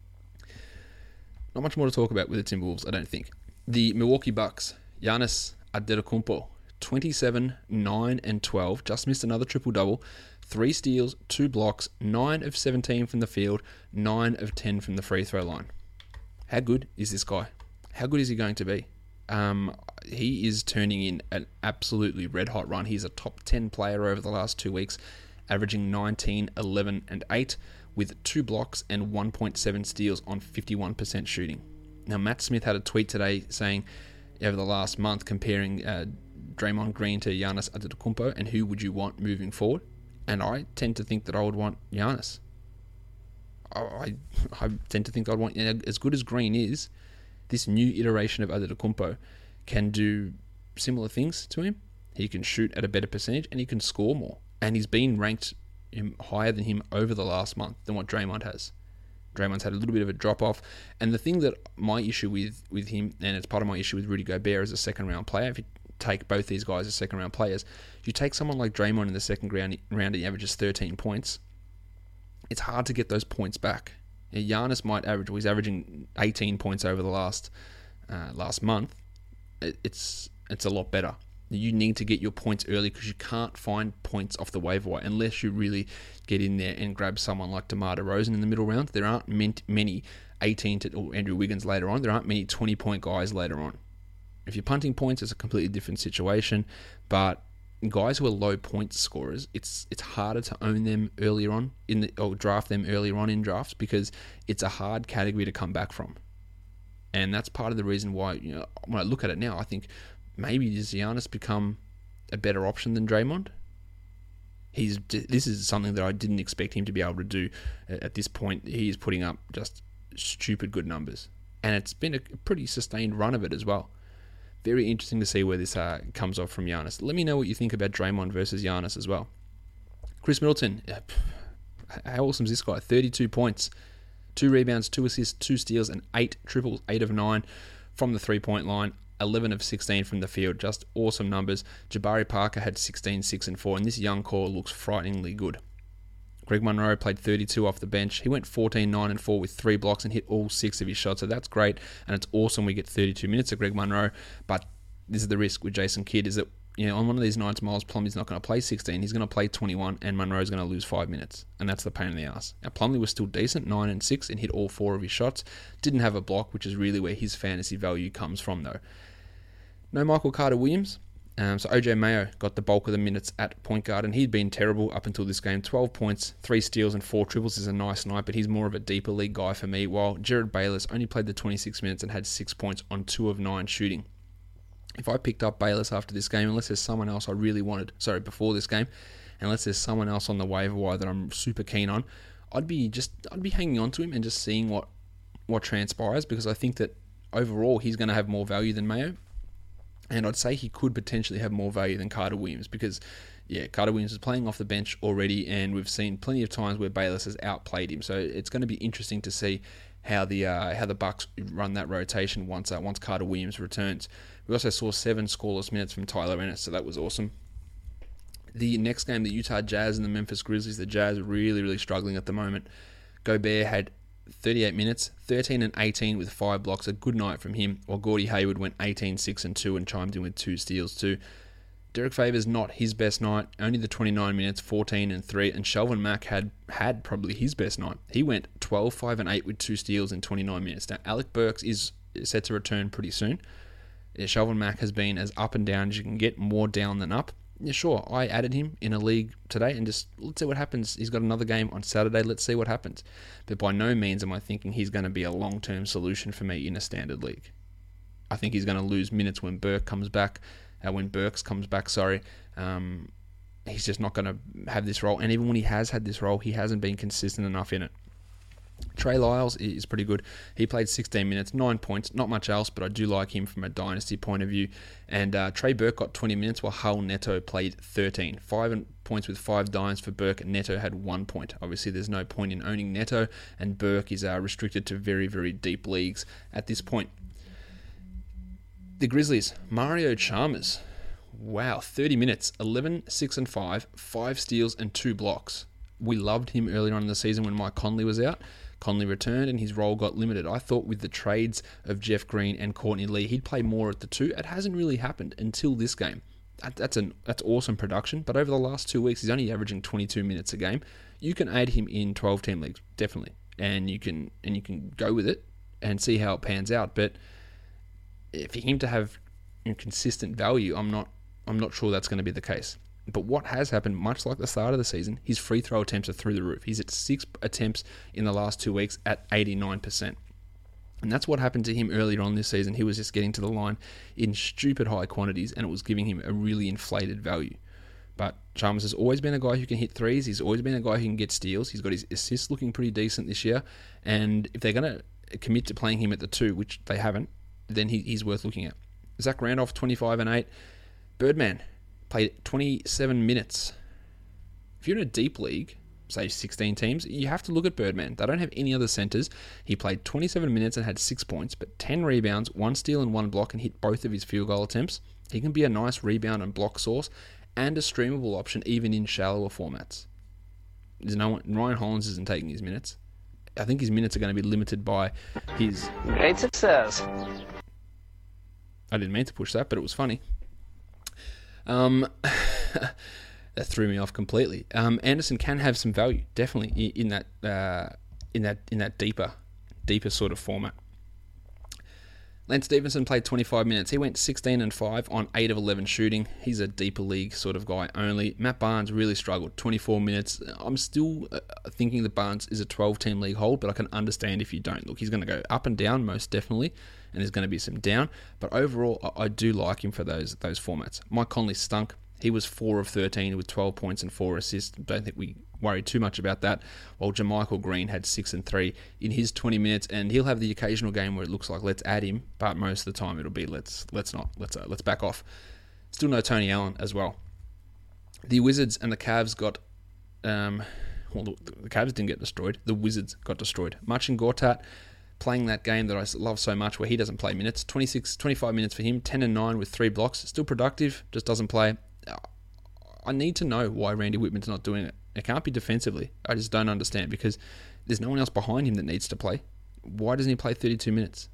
Not much more to talk about with the Timberwolves, I don't think. The Milwaukee Bucks, Giannis Antetokounmpo, twenty-seven, nine, and twelve. Just missed another triple-double. Three steals, two blocks, nine of seventeen from the field, nine of ten from the free throw line. How good is this guy? How good is he going to be? Um, he is turning in an absolutely red-hot run. He's a top ten player over the last two weeks, averaging nineteen, eleven, and eight, with two blocks and one point seven steals on fifty-one percent shooting. Now, Matt Smith had a tweet today saying, over the last month, comparing uh, Draymond Green to Giannis Antetokounmpo, and who would you want moving forward? And I tend to think that I would want Giannis. I, I tend to think I'd want, you know, as good as Green is, this new iteration of Antetokounmpo can do similar things to him. He can shoot at a better percentage and he can score more. And he's been ranked higher than him over the last month than what Draymond has. Draymond's had a little bit of a drop-off. And the thing that my issue with, with him, and it's part of my issue with Rudy Gobert as a second-round player, if you take both these guys as second-round players, you take someone like Draymond in the second round, round and he averages thirteen points, it's hard to get those points back. Giannis might average, well, he's averaging eighteen points over the last uh, last month. It's it's a lot better. You need to get your points early because you can't find points off the waiver wire unless you really get in there and grab someone like DeMar DeRozan in the middle round. There aren't many eighteen to or Andrew Wiggins later on. There aren't many twenty-point guys later on. If you're punting points, it's a completely different situation. But guys who are low points scorers, it's it's harder to own them earlier on in the or draft them earlier on in drafts because it's a hard category to come back from. And that's part of the reason why, you know, when I look at it now, I think maybe does Giannis become a better option than Draymond? He's this is something that I didn't expect him to be able to do at this point. He is putting up just stupid good numbers, and it's been a pretty sustained run of it as well. Very interesting to see where this uh, comes off from Giannis. Let me know what you think about Draymond versus Giannis as well. Chris Middleton, how awesome is this guy? thirty-two points, two rebounds, two assists, two steals, and eight triples, eight of nine from the three-point line, eleven of sixteen from the field. Just awesome numbers. Jabari Parker had sixteen, six, and four, and this young core looks frighteningly good. Greg Monroe played thirty-two off the bench. He went fourteen, nine, and four with three blocks and hit all six of his shots, so that's great, and it's awesome we get thirty-two minutes of Greg Monroe, but this is the risk with Jason Kidd, is that, you know, on one of these nights, Miles Plumlee's not going to play sixteen, he's going to play twenty-one, and Monroe's going to lose five minutes, and that's the pain in the ass. Now, Plumlee was still decent, nine and six, and hit all four of his shots. Didn't have a block, which is really where his fantasy value comes from, though. No Michael Carter-Williams. Um, so O J Mayo got the bulk of the minutes at point guard, and he'd been terrible up until this game. twelve points, three steals, and four triples is a nice night, but he's more of a deeper league guy for me, while Jared Bayless only played the twenty-six minutes and had six points on two of nine shooting. If I picked up Bayless after this game, unless there's someone else I really wanted, sorry, before this game, unless there's someone else on the waiver wire that I'm super keen on, I'd be just I'd be hanging on to him and just seeing what, what transpires, because I think that overall he's going to have more value than Mayo. And I'd say he could potentially have more value than Carter Williams, because yeah, Carter Williams is playing off the bench already, and we've seen plenty of times where Bayless has outplayed him. So it's going to be interesting to see how the uh, how the Bucks run that rotation once uh, once Carter Williams returns. We also saw seven scoreless minutes from Tyler Ennis, so that was awesome. The next game, the Utah Jazz and the Memphis Grizzlies. The Jazz are really, really struggling at the moment. Gobert had thirty-eight minutes, thirteen and eighteen with five blocks. A good night from him, while Gordy Hayward went eighteen, six and two and chimed in with two steals too. Derek Favors not his best night, only the twenty-nine minutes, fourteen and three, and Shelvin Mack had had probably his best night. He went twelve, five and eight with two steals in twenty-nine minutes. Now, Alec Burks is set to return pretty soon. Yeah, Shelvin Mack has been as up and down as you can get, more down than up. Yeah, sure, I added him in a league today, and just let's see what happens. He's got another game on Saturday. Let's see what happens. But by no means am I thinking he's going to be a long-term solution for me in a standard league. I think he's going to lose minutes when Burke comes back. Uh, when Burks comes back, sorry. Um, he's just not going to have this role. And even when he has had this role, he hasn't been consistent enough in it. Trey Lyles is pretty good. He played sixteen minutes, nine points, not much else, but I do like him from a dynasty point of view. And uh, Trey Burke got twenty minutes, while Hull Neto played thirteen. Five points with five dimes for Burke, and Neto had one point. Obviously, there's no point in owning Neto, and Burke is uh, restricted to very, very deep leagues at this point. The Grizzlies, Mario Chalmers. Wow, thirty minutes, eleven, six and five, five steals and two blocks. We loved him earlier on in the season when Mike Conley was out. Conley returned and his role got limited. I thought with the trades of Jeff Green and Courtney Lee, he'd play more at the two. It hasn't really happened until this game. That, that's an that's awesome production, but over the last two weeks, he's only averaging twenty-two minutes a game. You can add him in twelve-team leagues, definitely, and you can and you can go with it and see how it pans out. But for him to have consistent value, I'm not I'm not sure that's going to be the case. But what has happened, much like the start of the season, his free throw attempts are through the roof. He's at six attempts in the last two weeks at eighty-nine percent. And that's what happened to him earlier on this season. He was just getting to the line in stupid high quantities, and it was giving him a really inflated value. But Chalmers has always been a guy who can hit threes. He's always been a guy who can get steals. He's got his assists looking pretty decent this year. And if they're going to commit to playing him at the two, which they haven't, then he, he's worth looking at. Zach Randolph, twenty-five and eight. Birdman played twenty-seven minutes. If you're in a deep league, say sixteen teams, you have to look at Birdman. They don't have any other centers. He played twenty-seven minutes and had six points, but ten rebounds, one steal and one block, and hit both of his field goal attempts. He can be a nice rebound and block source and a streamable option even in shallower formats. There's no one, Ryan Hollins isn't taking his minutes. I think his minutes are going to be limited by his... Great success. I didn't mean to push that, but it was funny. Um, that threw me off completely. Um, Anderson can have some value, definitely in that uh, in that in that deeper, deeper sort of format. Lance Stevenson played twenty-five minutes. He went sixteen and five on eight of eleven shooting. He's a deeper league sort of guy only. Matt Barnes really struggled, twenty-four minutes. I'm still uh, thinking that Barnes is a twelve-team league hold, but I can understand if you don't. Look, he's going to go up and down most definitely, and there's going to be some down. But overall, I, I do like him for those those formats. Mike Conley stunk. He was four of thirteen with twelve points and four assists. Don't think we worried too much about that. While JaMychal Green had six and three in his twenty minutes, and he'll have the occasional game where it looks like let's add him, but most of the time it'll be let's let's not let's uh, let's back off. Still no Tony Allen as well. The Wizards and the Cavs got um, well the, the Cavs didn't get destroyed. The Wizards got destroyed. Marcin Gortat playing that game that I love so much where he doesn't play minutes. twenty-six, twenty-five minutes for him, ten and nine with three blocks. Still productive, just doesn't play. I need to know why Randy Whitman's not doing it. It can't be defensively. I just don't understand because there's no one else behind him that needs to play. Why doesn't he play thirty-two minutes?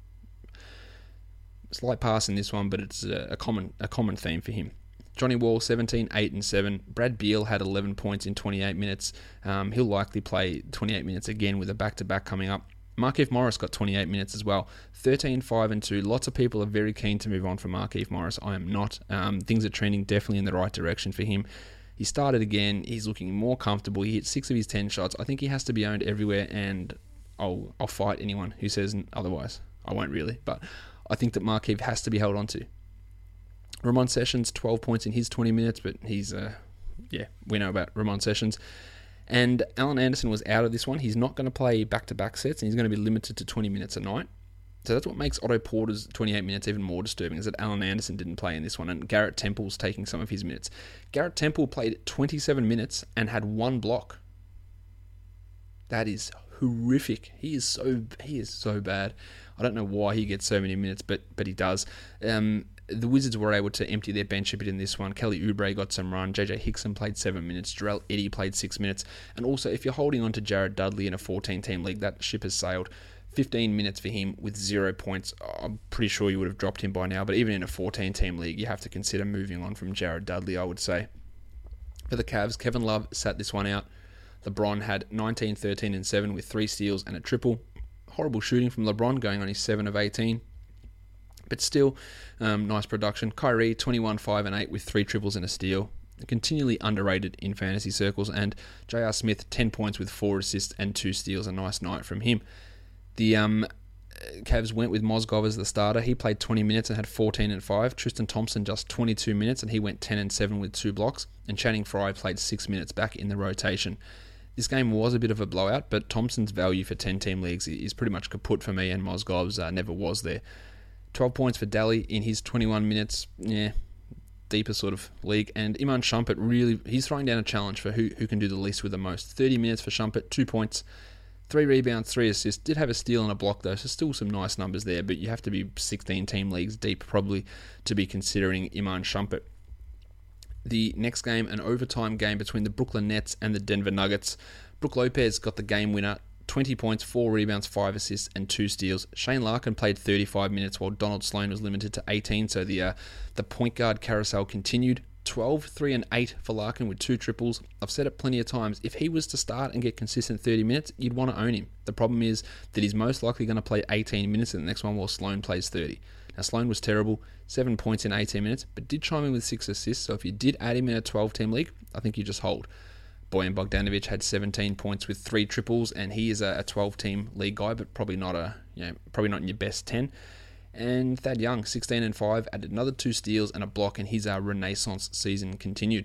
Slight pass in this one, but it's a common a common theme for him. Johnny Wall, seventeen, eight and seven. Brad Beal had eleven points in twenty-eight minutes. Um, he'll likely play twenty-eight minutes again with a back-to-back coming up. Markieff Morris got twenty-eight minutes as well. thirteen, five and two. Lots of people are very keen to move on from Markieff Morris. I am not. Um, things are trending definitely in the right direction for him. He started again. He's looking more comfortable. He hit six of his ten shots. I think he has to be owned everywhere, and I'll I'll fight anyone who says otherwise. I won't really, but I think that Markieff has to be held on to. Ramon Sessions, twelve points in his twenty minutes, but he's, uh, yeah, we know about Ramon Sessions. And Alan Anderson was out of this one. He's not going to play back-to-back sets, and he's going to be limited to twenty minutes a night. So that's what makes Otto Porter's twenty-eight minutes even more disturbing, is that Alan Anderson didn't play in this one, and Garrett Temple's taking some of his minutes. Garrett Temple played twenty-seven minutes and had one block. That is horrific. He is so he is so bad. I don't know why he gets so many minutes, but but he does. Um, the Wizards were able to empty their bench a bit in this one. Kelly Oubre got some run. J J Hickson played seven minutes. Jarrell Eddy played six minutes. And also, if you're holding on to Jared Dudley in a fourteen-team league, that ship has sailed. fifteen minutes for him with zero points. I'm pretty sure you would have dropped him by now, but even in a fourteen-team league, you have to consider moving on from Jared Dudley, I would say. For the Cavs, Kevin Love sat this one out. LeBron had nineteen, thirteen, and seven with three steals and a triple. Horrible shooting from LeBron, going on his seven of eighteen. But still, um, nice production. Kyrie, twenty-one, five, and eight with three triples and a steal. Continually underrated in fantasy circles. And J R. Smith, ten points with four assists and two steals. A nice night from him. The um, Cavs went with Mozgov as the starter. He played twenty minutes and had fourteen and five. Tristan Thompson just twenty-two minutes and he went ten and seven with two blocks. And Channing Frye played six minutes back in the rotation. This game was a bit of a blowout, but Thompson's value for ten-team leagues is pretty much kaput for me, and Mozgov's uh, never was there. twelve points for Daly in his twenty-one minutes, yeah, deeper sort of league. And Iman Shumpert, really, he's throwing down a challenge for who, who can do the least with the most. thirty minutes for Shumpert, two points, three rebounds, three assists. Did have a steal and a block though, so still some nice numbers there, but you have to be sixteen-team leagues deep probably to be considering Iman Shumpert. The next game, an overtime game between the Brooklyn Nets and the Denver Nuggets. Brook Lopez got the game winner, twenty points, four rebounds, five assists, and two steals. Shane Larkin played thirty-five minutes while Donald Sloan was limited to eighteen, so the uh, the point guard carousel continued. twelve, three, and eight for Larkin with two triples. I've said it plenty of times, if he was to start and get consistent thirty minutes, you'd want to own him. The problem is that he's most likely going to play eighteen minutes in the next one while Sloan plays thirty. Now, Sloan was terrible, seven points in eighteen minutes, but did chime in with six assists, so if you did add him in a twelve-team league, I think you just hold. Bojan Bogdanovic had seventeen points with three triples, and he is a twelve-team league guy, but probably not a you know probably not in your best ten. And Thad Young, sixteen and five, added another two steals and a block, and his uh, renaissance season continued.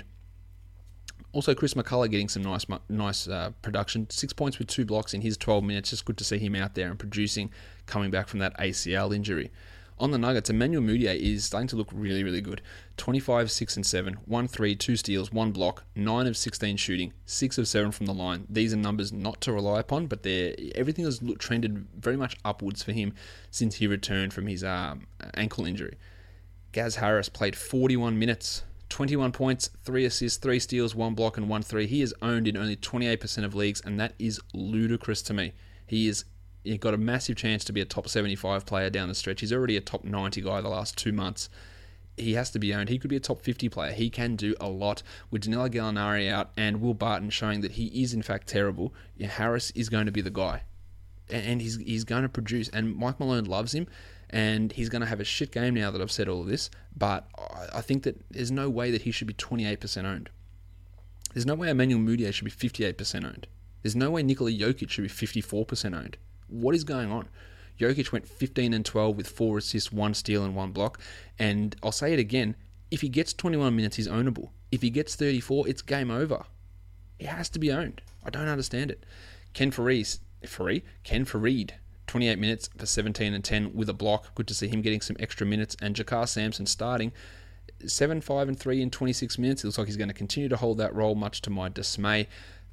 Also, Chris McCullough getting some nice nice uh, production. Six points with two blocks in his twelve minutes. Just good to see him out there and producing, coming back from that A C L injury. On the Nuggets, Emmanuel Mudiay is starting to look really, really good. twenty-five, six, and seven, one three, two steals, one block, nine of sixteen shooting, six of seven from the line. These are numbers not to rely upon, but they're, everything has looked, trended very much upwards for him since he returned from his um, ankle injury. Gaz Harris played forty-one minutes, twenty-one points, three assists, three steals, one block, and one three. He is owned in only twenty-eight percent of leagues, and that is ludicrous to me. He is He got a massive chance to be a top seventy-five player down the stretch. He's already a top ninety guy the last two months. He has to be owned. He could be a top fifty player. He can do a lot. With Danilo Gallinari out and Will Barton showing that he is in fact terrible, Harris is going to be the guy. And he's he's going to produce. And Mike Malone loves him. And he's going to have a shit game now that I've said all of this. But I think that there's no way that he should be twenty-eight percent owned. There's no way Emmanuel Mudiay should be fifty-eight percent owned. There's no way Nikola Jokic should be fifty-four percent owned. What is going on? Jokic went fifteen and twelve with four assists, one steal, and one block. And I'll say it again, if he gets twenty-one minutes, he's ownable. If he gets thirty-four, it's game over. He has to be owned. I don't understand it. Ken Fareed, Fareed? Ken Fareed, twenty-eight minutes for seventeen and ten with a block. Good to see him getting some extra minutes. And Jakar Sampson starting seven, five, and three in twenty-six minutes. It looks like he's going to continue to hold that role, much to my dismay.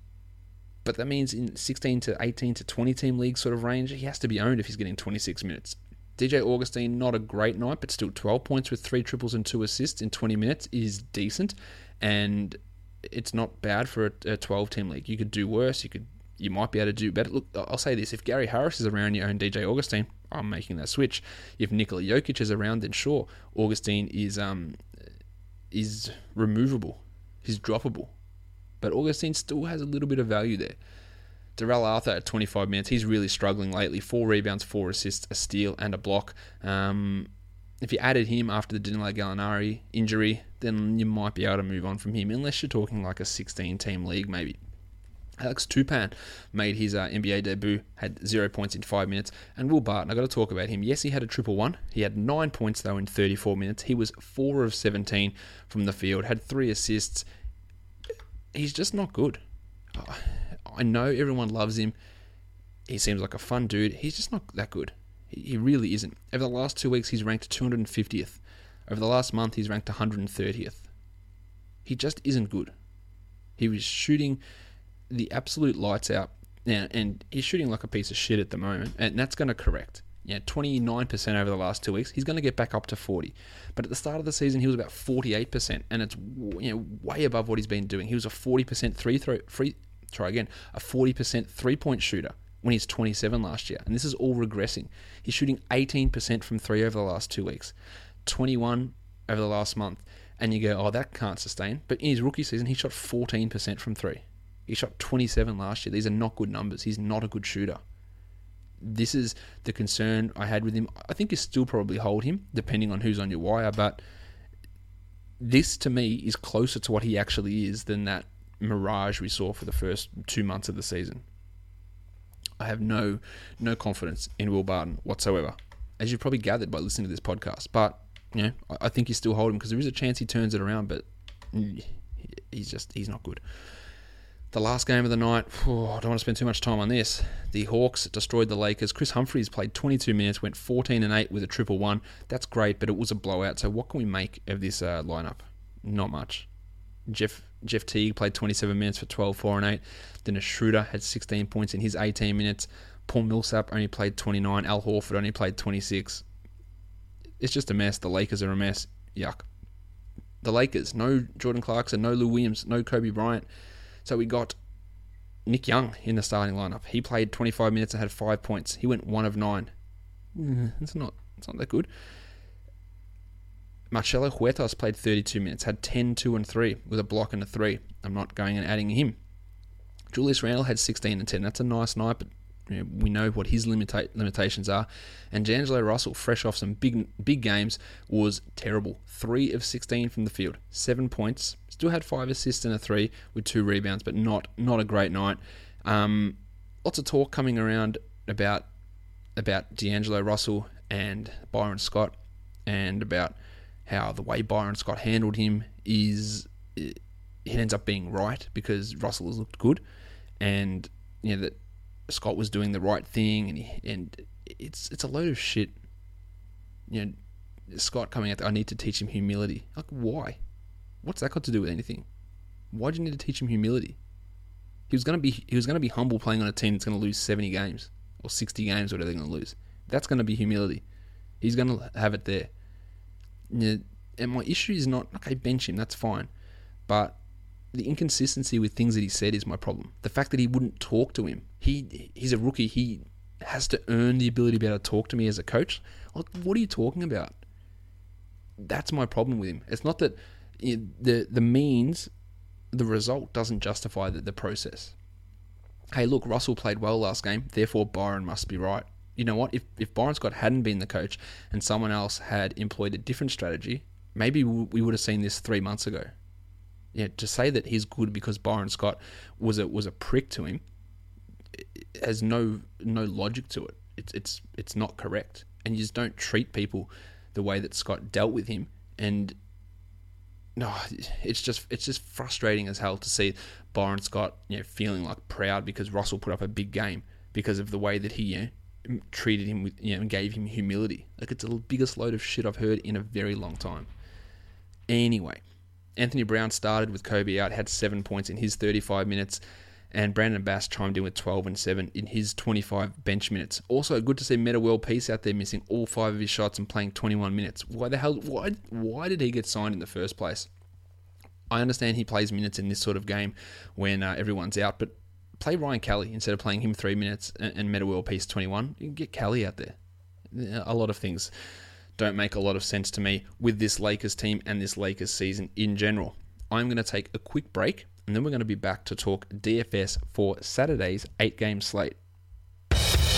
But that means in sixteen to eighteen to twenty team league sort of range, he has to be owned if he's getting twenty-six minutes. D J Augustine, not a great night, but still twelve points with three triples and two assists in twenty minutes is decent. And it's not bad for a twelve-team league. You could do worse. You could, you might be able to do better. Look, I'll say this. If Gary Harris is around, you own D J Augustine. I'm making that switch. If Nikola Jokic is around, then sure. Augustine is um is removable. He's droppable. But Augustine still has a little bit of value there. Darrell Arthur at twenty-five minutes. He's really struggling lately. Four rebounds, four assists, a steal, and a block. Um, if you added him after the Danilo Gallinari injury, then you might be able to move on from him, unless you're talking like a sixteen-team league maybe. Alex Tupan made his uh, N B A debut, had zero points in five minutes. And Will Barton, I've got to talk about him. Yes, he had a triple one. He had nine points, though, in thirty-four minutes. He was four of seventeen from the field, had three assists. He's just not good. I know everyone loves him. He seems like a fun dude. He's just not that good. He, he really isn't. Over the last two weeks, he's ranked two hundred fiftieth. Over the last month, he's ranked one hundred thirtieth. He just isn't good. He was shooting the absolute lights out, and, and he's shooting like a piece of shit at the moment, and that's going to correct. Yeah, twenty-nine percent over the last two weeks. He's going to get back up to forty. But at the start of the season, he was about forty-eight percent, and it's, you know, way above what he's been doing. He was a forty percent three throw, free, try again, a forty percent three-point shooter when he's twenty-seven last year, and this is all regressing. He's shooting eighteen percent from three over the last two weeks, twenty-one over the last month, and you go, oh, that can't sustain. But in his rookie season, he shot fourteen percent from three. He shot twenty-seven last year. These are not good numbers. He's not a good shooter. This is the concern I had with him. I think you still probably hold him, depending on who's on your wire, but this, to me, is closer to what he actually is than that mirage we saw for the first two months of the season. I have no no confidence in Will Barton whatsoever, as you've probably gathered by listening to this podcast. But, you know, I think you still hold him because there is a chance he turns it around, but he's just, he's not good. The last game of the night, oh, I don't want to spend too much time on this. The Hawks destroyed the Lakers. Chris Humphries played twenty-two minutes, went fourteen and eight with a triple one. That's great, but it was a blowout. So what can we make of this uh, lineup? Not much. Jeff Jeff Teague played twenty-seven minutes for twelve, four and eight. Dennis Schroeder had sixteen points in his eighteen minutes. Paul Millsap only played twenty-nine. Al Horford only played twenty-six. It's just a mess. The Lakers are a mess. Yuck. The Lakers, no Jordan Clarkson, no Lou Williams, no Kobe Bryant. So we got Nick Young in the starting lineup. He played twenty-five minutes and had five points. He went one of nine. It's not, it's not that good. Marcelo Huertas played thirty-two minutes, had ten, two, and three with a block and a three. I'm not going and adding him. Julius Randle had sixteen and ten. That's a nice night, but you know, we know what his limita- limitations are. And D'Angelo Russell, fresh off some big big games, was terrible. three of sixteen from the field, seven points. Still had five assists and a three with two rebounds, but not not a great night. Um, lots of talk coming around about about D'Angelo Russell and Byron Scott, and about how the way Byron Scott handled him is it ends up being right because Russell has looked good, and you know that Scott was doing the right thing, and he, and it's it's a load of shit. You know, Scott coming out there, I need to teach him humility. Like, why? What's that got to do with anything? Why do you need to teach him humility? He was gonna be he was gonna be humble playing on a team that's gonna lose seventy games or sixty games, whatever they're gonna lose. That's gonna be humility. He's gonna have it there. You know, and my issue is not okay. Bench him, that's fine, but the inconsistency with things that he said is my problem. The fact that he wouldn't talk to him. He he's a rookie. He has to earn the ability to be able to talk to me as a coach. Like, what are you talking about? That's my problem with him. It's not that you know, the the means, the result doesn't justify the, the process. Hey, look, Russell played well last game, therefore Byron must be right. You know what? If if Byron Scott hadn't been the coach and someone else had employed a different strategy, maybe we would have seen this three months ago. Yeah, to say that he's good because Byron Scott was a was a prick to him has no no logic to it. It's it's it's not correct, and you just don't treat people the way that Scott dealt with him. And no, it's just it's just frustrating as hell to see Byron Scott, you know, feeling like proud because Russell put up a big game because of the way that he, you know, treated him with, you know, and gave him humility. Like, it's the biggest load of shit I've heard in a very long time. Anyway, Anthony Brown started with Kobe out, had seven points in his thirty-five minutes, and Brandon Bass chimed in with twelve and seven in his twenty-five bench minutes. Also, good to see Metta World Peace out there missing all five of his shots and playing twenty-one minutes. Why the hell? Why? Why did he get signed in the first place? I understand he plays minutes in this sort of game when uh, everyone's out, but play Ryan Kelly instead of playing him three minutes and, and Metta World Peace twenty-one. You can get Kelly out there. A lot of things don't make a lot of sense to me with this Lakers team and this Lakers season in general. I'm going to take a quick break, and then we're going to be back to talk D F S for Saturday's eight-game slate. I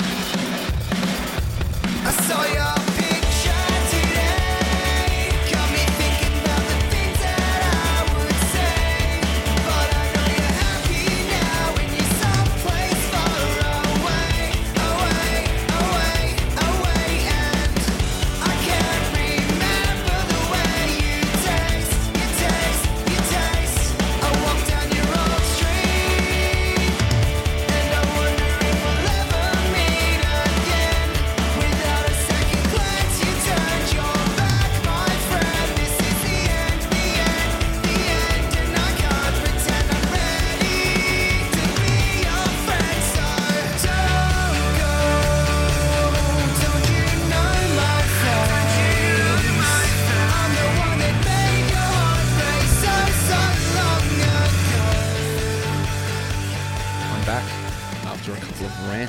saw your picture today, got me thinking about the things that I would say, but I know you're happy now when you're someplace far away, away, away, away, and I can't remember the way you taste, you taste, you taste. I walk down your old street, and I wonder if we'll ever meet again without a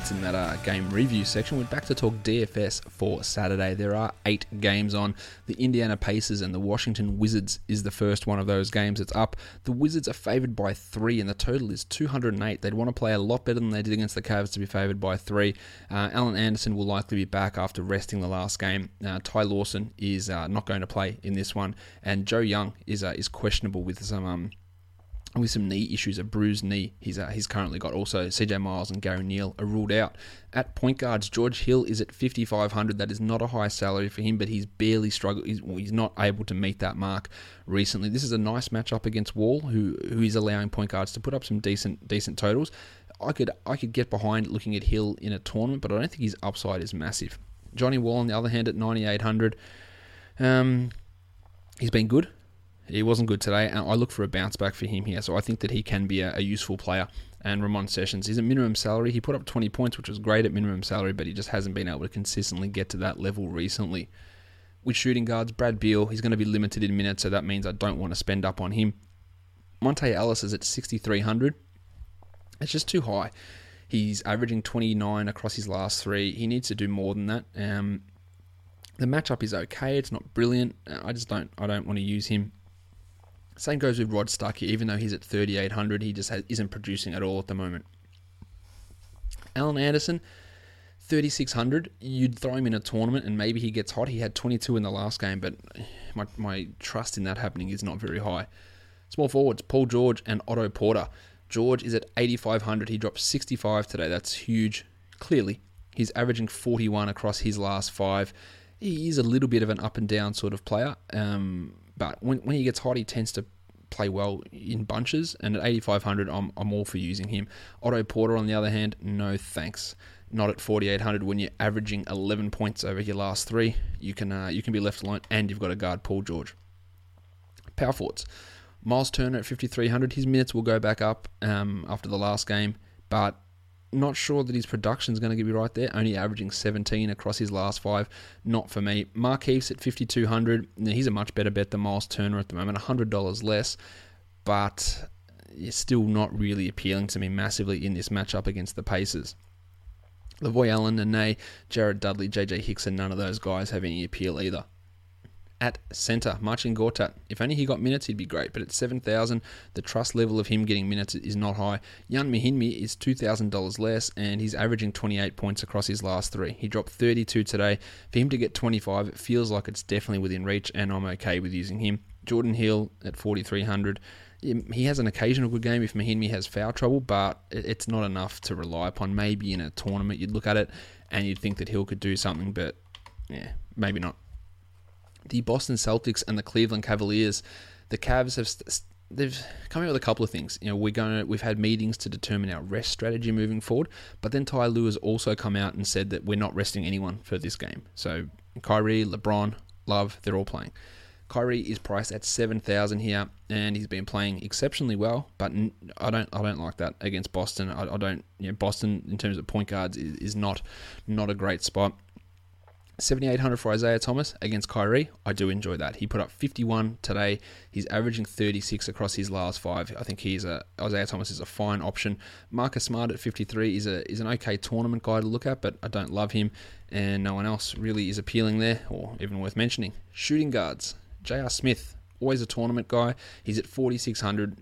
That's in that uh, game review section. We're back to talk D F S for Saturday. There are eight games on. The Indiana Pacers and the Washington Wizards is the first one of those games. It's up. The Wizards are favoured by three, and the total is two hundred eight. They'd want to play a lot better than they did against the Cavs to be favoured by three. Uh, Alan Anderson will likely be back after resting the last game. Uh, Ty Lawson is uh, not going to play in this one, and Joe Young is uh, is questionable with some um, with some knee issues, a bruised knee he's uh, he's currently got. Also, C J Miles and Gary Neal are ruled out. At point guards, George Hill is at fifty-five hundred. That is not a high salary for him, but he's barely struggled. He's, well, he's not able to meet that mark recently. This is a nice matchup against Wall, who who is allowing point guards to put up some decent decent totals. I could I could get behind looking at Hill in a tournament, but I don't think his upside is massive. Johnny Wall, on the other hand, at ninety-eight hundred, um, he's been good. He wasn't good today, and I look for a bounce back for him here, so I think that he can be a, a useful player. And Ramon Sessions, he's at minimum salary. He put up twenty points, which was great at minimum salary, but he just hasn't been able to consistently get to that level recently. With shooting guards, Brad Beal, he's going to be limited in minutes, so that means I don't want to spend up on him. Monte Ellis is at sixty-three hundred. It's just too high. He's averaging twenty-nine across his last three. He needs to do more than that. Um, the matchup is okay. It's not brilliant. I just don't. I don't want to use him. Same goes with Rod Stuckey. Even though he's at thirty-eight hundred, he just has, isn't producing at all at the moment. Alan Anderson, thirty-six hundred. You'd throw him in a tournament and maybe he gets hot. He had twenty-two in the last game, but my my trust in that happening is not very high. Small forwards, Paul George and Otto Porter. George is at eighty-five hundred. He dropped sixty-five today. That's huge. Clearly, he's averaging forty-one across his last five. He is a little bit of an up and down sort of player, um, but when when he gets hot, he tends to play well in bunches. And at eighty-five hundred, I'm I'm all for using him. Otto Porter, on the other hand, no thanks. Not at forty-eight hundred. When you're averaging eleven points over your last three, you can uh, you can be left alone, and you've got to guard Paul George. Power forwards. Miles Turner at fifty-three hundred. His minutes will go back up um, after the last game, but not sure that his production is going to be right there. Only averaging seventeen across his last five. Not for me. Mark Heaps at fifty-two hundred. Now, he's a much better bet than Miles Turner at the moment. one hundred dollars less, but it's still not really appealing to me massively in this matchup against the Pacers. Lavoy Allen, Nene, Jared Dudley, J J Hickson, none of those guys have any appeal either. At centre, Marcin Gortat. If only he got minutes, he'd be great. But at seven thousand, the trust level of him getting minutes is not high. Jan Mihinmi is two thousand dollars less, and he's averaging twenty-eight points across his last three. He dropped thirty-two today. For him to get twenty-five, it feels like it's definitely within reach, and I'm okay with using him. Jordan Hill at forty-three hundred. He has an occasional good game if Mihinmi has foul trouble, but it's not enough to rely upon. Maybe in a tournament you'd look at it, and you'd think that Hill could do something, but yeah, maybe not. The Boston Celtics and the Cleveland Cavaliers, the Cavs have st- they've come out with a couple of things. You know, we're going to, we've had meetings to determine our rest strategy moving forward, but then Ty Lue has also come out and said that we're not resting anyone for this game. So Kyrie, LeBron, Love, they're all playing. Kyrie is priced at seven thousand here, and he's been playing exceptionally well. But I don't, I don't like that against Boston. I, I don't. You know, Boston in terms of point guards is, is not, not a great spot. seventy-eight hundred for Isaiah Thomas against Kyrie. I do enjoy that. He put up fifty-one today. He's averaging thirty-six across his last five. I think he's a Isaiah Thomas is a fine option. Marcus Smart at fifty-three is a is an okay tournament guy to look at, but I don't love him, and no one else really is appealing there or even worth mentioning. Shooting guards. J R. Smith, always a tournament guy. He's at forty-six hundred.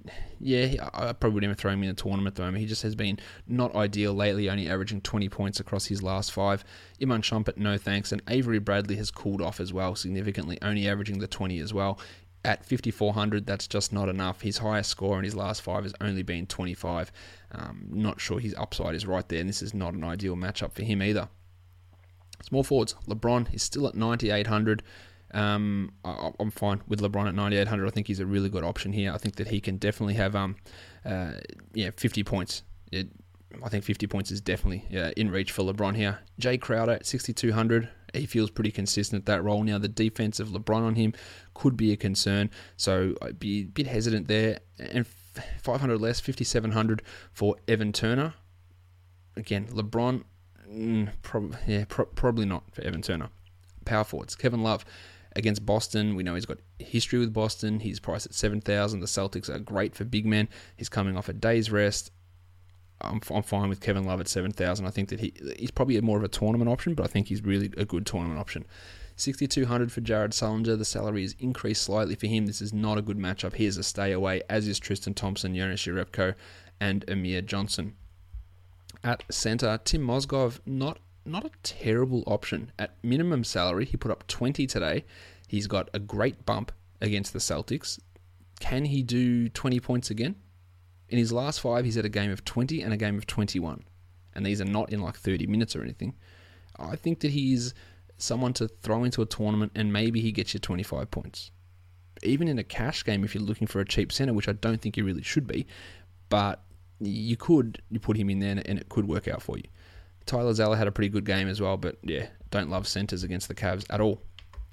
Yeah, I probably wouldn't even throw him in a tournament at the moment. He just has been not ideal lately, only averaging twenty points across his last five. Iman Shumpert, no thanks. And Avery Bradley has cooled off as well significantly, only averaging the twenty as well. At fifty-four hundred, that's just not enough. His highest score in his last five has only been twenty-five. Um, not sure his upside is right there, and this is not an ideal matchup for him either. Small forwards, LeBron is still at ninety-eight hundred. Um, I, I'm fine with LeBron at ninety-eight hundred. I think he's a really good option here. I think that he can definitely have um, uh, yeah, fifty points. It, I think fifty points is definitely uh, in reach for LeBron here. Jay Crowder at sixty-two hundred. He feels pretty consistent at that role. Now, the defense of LeBron on him could be a concern, so I'd be a bit hesitant there. And five hundred less, fifty-seven hundred for Evan Turner. Again, LeBron, mm, prob- yeah, pro- probably not for Evan Turner. Power forwards, Kevin Love against Boston. We know he's got history with Boston. He's priced at seven thousand. The Celtics are great for big men. He's coming off a day's rest. I'm, I'm fine with Kevin Love at seven thousand. I think that he he's probably more of a tournament option, but I think he's really a good tournament option. sixty-two hundred for Jared Sullinger. The salary has increased slightly for him. This is not a good matchup. He is a stay away, as is Tristan Thompson, Jonas Jerebko, and Amir Johnson. At centre, Tim Mozgov, not not a terrible option. At minimum salary, he put up twenty today. He's got a great bump against the Celtics. Can he do twenty points again? In his last five, he's had a game of twenty and a game of twenty-one. And these are not in like thirty minutes or anything. I think that he's someone to throw into a tournament and maybe he gets you twenty-five points. Even in a cash game, if you're looking for a cheap centre, which I don't think you really should be, but you could you put him in there and it could work out for you. Tyler Zeller had a pretty good game as well, but yeah, don't love centres against the Cavs at all.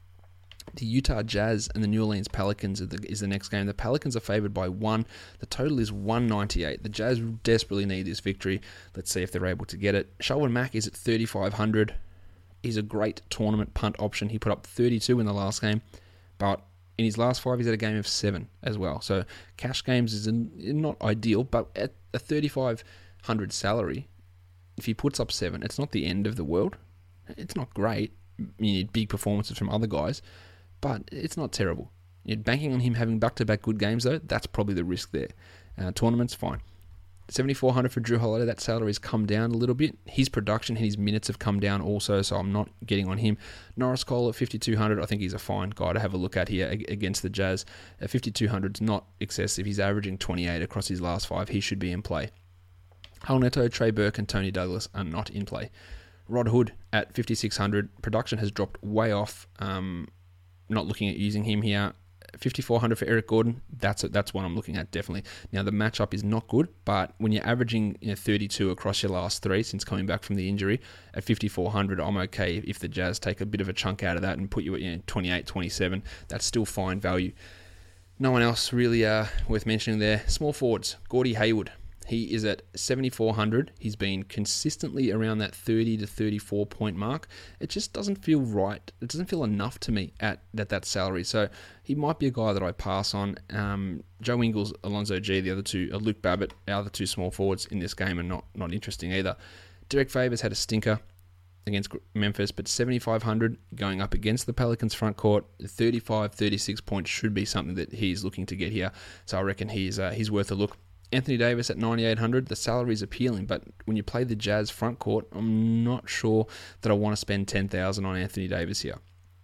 The Utah Jazz and the New Orleans Pelicans is the, is the next game. The Pelicans are favoured by one. The total is one ninety-eight. The Jazz desperately need this victory. Let's see if they're able to get it. Shelvin Mack is at thirty-five hundred. He's a great tournament punt option. He put up thirty-two in the last game, but in his last five, he's had a game of seven as well. So cash games is not ideal, but at a thirty-five hundred salary, if he puts up seven, it's not the end of the world. It's not great. You need big performances from other guys, but it's not terrible. You're banking on him having back-to-back good games, though. That's probably the risk there. Uh, tournaments, fine. seventy-four hundred for Drew Holiday. That salary's come down a little bit. His production and his minutes have come down also, so I'm not getting on him. Norris Cole at fifty-two hundred. I think he's a fine guy to have a look at here against the Jazz. At fifty-two hundred is not excessive. He's averaging twenty-eight across his last five. He should be in play. Hull Neto, Trey Burke, and Tony Douglas are not in play. Rod Hood at fifty-six hundred. Production has dropped way off. Um, not looking at using him here. fifty-four hundred for Eric Gordon, that's that's one I'm looking at, definitely. Now, the matchup is not good, but when you're averaging you know, thirty-two across your last three since coming back from the injury, at fifty-four hundred, I'm okay if the Jazz take a bit of a chunk out of that and put you at you know, twenty-eight, twenty-seven. That's still fine value. No one else really uh, worth mentioning there. Small forwards, Gordie Hayward. He is at seventy-four hundred. He's been consistently around that thirty to thirty-four point mark. It just doesn't feel right. It doesn't feel enough to me at, at that salary. So he might be a guy that I pass on. Um, Joe Ingles, Alonzo G, the other two, uh, Luke Babbitt, our other two small forwards in this game are not, not interesting either. Derek Favors had a stinker against Memphis, but seventy-five hundred going up against the Pelicans front court, thirty-five, thirty-six points should be something that he's looking to get here. So I reckon he's uh, he's worth a look. Anthony Davis at ninety-eight hundred, the salary is appealing, but when you play the Jazz front court, I'm not sure that I want to spend ten thousand dollars on Anthony Davis here.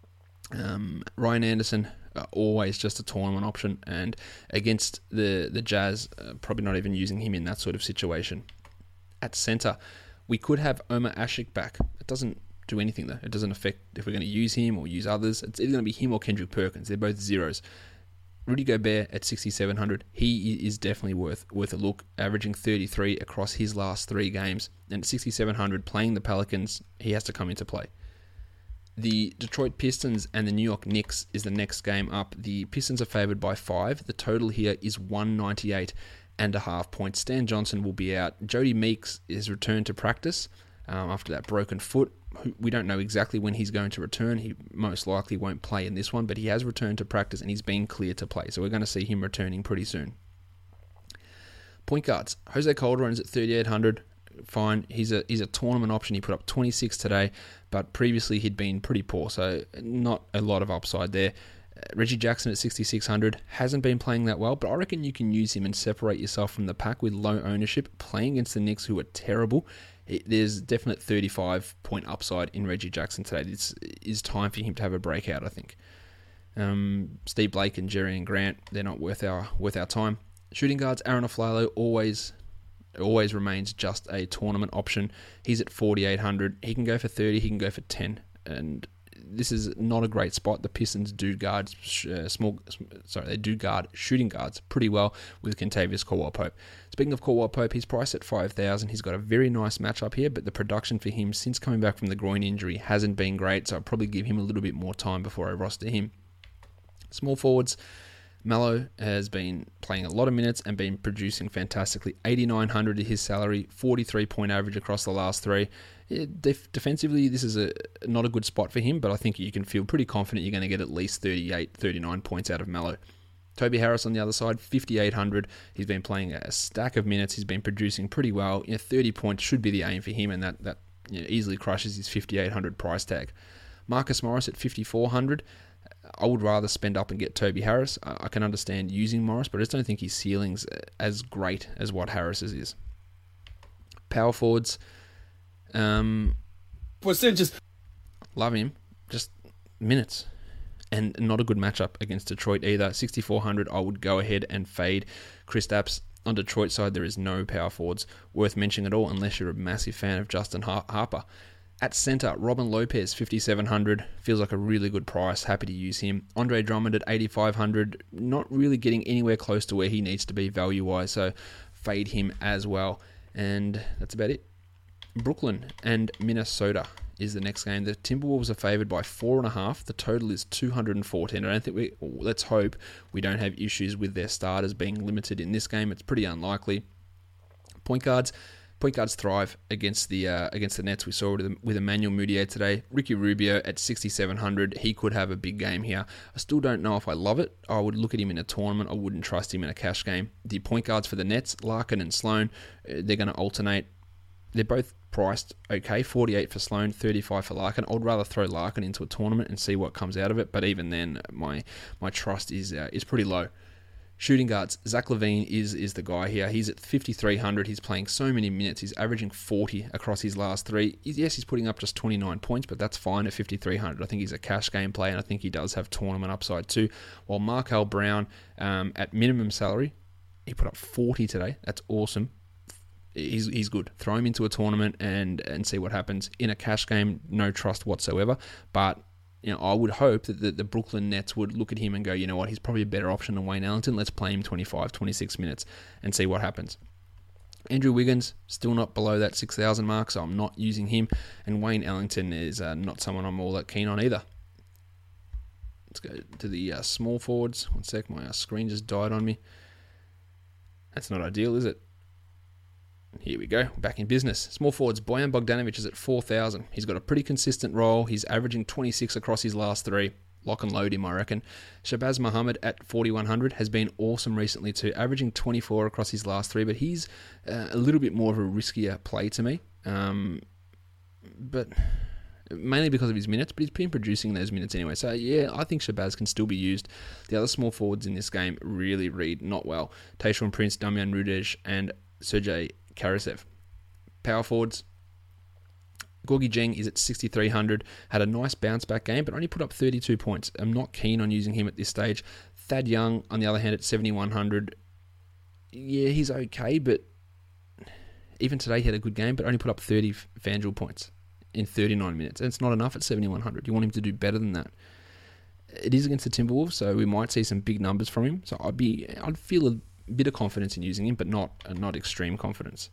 Um, Ryan Anderson, uh, always just a tournament option, and against the, the Jazz, uh, probably not even using him in that sort of situation. At center, we could have Omer Ashik back. It doesn't do anything, though. It doesn't affect if we're going to use him or use others. It's either going to be him or Kendrick Perkins. They're both zeros. Rudy Gobert at sixty-seven hundred, he is definitely worth worth a look, averaging thirty-three across his last three games. And at sixty-seven hundred, playing the Pelicans, he has to come into play. The Detroit Pistons and the New York Knicks is the next game up. The Pistons are favoured by five. The total here is one ninety-eight and a half points. Stan Johnson will be out. Jody Meeks is returned to practice um, after that broken foot. We don't know exactly when he's going to return. He most likely won't play in this one, but he has returned to practice and he's been cleared to play. So we're going to see him returning pretty soon. Point guards. Jose Calderon is at thirty-eight hundred. Fine. He's a he's a tournament option. He put up twenty-six today, but previously he'd been pretty poor, so not a lot of upside there. Uh, Reggie Jackson at sixty-six hundred hasn't been playing that well, but I reckon you can use him and separate yourself from the pack with low ownership, playing against the Knicks, who are terrible. It, there's definite thirty-five point upside in Reggie Jackson today. It's is time for him to have a breakout, I think. Um, Steve Blake and Jerry and Grant, they're not worth our worth our time. Shooting guards, Aaron Aflalo always always remains just a tournament option. He's at forty-eight hundred. He can go for thirty. He can go for ten. And this is not a great spot. The Pistons do guard uh, small. Sorry, they do guard shooting guards pretty well with Kentavious Caldwell-Pope. Speaking of Caldwell-Pope, he's priced at five thousand. He's got a very nice matchup here, but the production for him since coming back from the groin injury hasn't been great. So I'll probably give him a little bit more time before I roster him. Small forwards. Melo has been playing a lot of minutes and been producing fantastically. eighty-nine hundred is his salary, forty-three point average across the last three. It, def- defensively, this is a not a good spot for him, but I think you can feel pretty confident you're going to get at least thirty-eight, thirty-nine points out of Melo. Toby Harris on the other side, fifty-eight hundred. He's been playing a stack of minutes. He's been producing pretty well. You know, thirty points should be the aim for him, and that, that you know, easily crushes his fifty-eight hundred price tag. Marcus Morris at fifty-four hundred. I would rather spend up and get Toby Harris. I can understand using Morris, but I just don't think his ceiling's as great as what Harris's is. Power forwards. Um, Percentages. Love him. Just minutes. And not a good matchup against Detroit either. sixty-four hundred, I would go ahead and fade Kristaps. On Detroit's side, there is no power forwards worth mentioning at all unless you're a massive fan of Justin Har- Harper. At centre, Robin Lopez, fifty-seven hundred. Feels like a really good price. Happy to use him. Andre Drummond at eighty-five hundred. Not really getting anywhere close to where he needs to be value-wise, so fade him as well. And that's about it. Brooklyn and Minnesota is the next game. The Timberwolves are favoured by four and a half. The total is two hundred fourteen. I don't think we. Let's hope we don't have issues with their starters being limited in this game. It's pretty unlikely. Point guards, point guards thrive against the uh, against the Nets. We saw it with Emmanuel Mudiay today. Ricky Rubio at sixty-seven hundred. He could have a big game here. I still don't know if I love it. I would look at him in a tournament. I wouldn't trust him in a cash game. The point guards for the Nets, Larkin and Sloan, they're going to alternate. They're both priced okay, forty-eight for Sloan, thirty-five for Larkin. I'd rather throw Larkin into a tournament and see what comes out of it, but even then, my my trust is uh, is pretty low. Shooting guards, Zach LaVine is is the guy here. He's at fifty-three hundred. He's playing so many minutes. He's averaging forty across his last three. Yes, he's putting up just twenty-nine points, but that's fine at fifty-three hundred. I think he's a cash game play, and I think he does have tournament upside too. While Markel Brown, um, at minimum salary, he put up forty today. That's awesome. He's he's good. Throw him into a tournament and, and see what happens. In a cash game, no trust whatsoever. But you know, I would hope that the, the Brooklyn Nets would look at him and go, you know what, he's probably a better option than Wayne Ellington. Let's play him twenty-five, twenty-six minutes and see what happens. Andrew Wiggins, still not below that six thousand mark, so I'm not using him. And Wayne Ellington is uh, not someone I'm all that keen on either. Let's go to the uh, small forwards. One sec, my uh, screen just died on me. That's not ideal, is it? Here we go, back in business. Small forwards, Bojan Bogdanovic is at four thousand. He's got a pretty consistent role. He's averaging twenty-six across his last three. Lock and load him, I reckon. Shabazz Muhammad at forty-one hundred has been awesome recently too, averaging twenty-four across his last three, but he's uh, a little bit more of a riskier play to me. Um, but mainly because of his minutes, but he's been producing those minutes anyway. So yeah, I think Shabazz can still be used. The other small forwards in this game really read not well. Tayshaun Prince, Damian Rudej, and Sergei Karasev. Power forwards, Gorgie Jeng is at sixty-three hundred, had a nice bounce back game, but only put up thirty-two points. I'm not keen on using him at this stage. Thad Young, on the other hand, at seventy-one hundred, yeah, he's okay, but even today he had a good game, but only put up thirty FanDuel points in thirty-nine minutes, and it's not enough at seventy-one hundred. You want him to do better than that. It is against the Timberwolves, so we might see some big numbers from him, so I'd be, I'd feel a bit of confidence in using him, but not uh, not extreme confidence.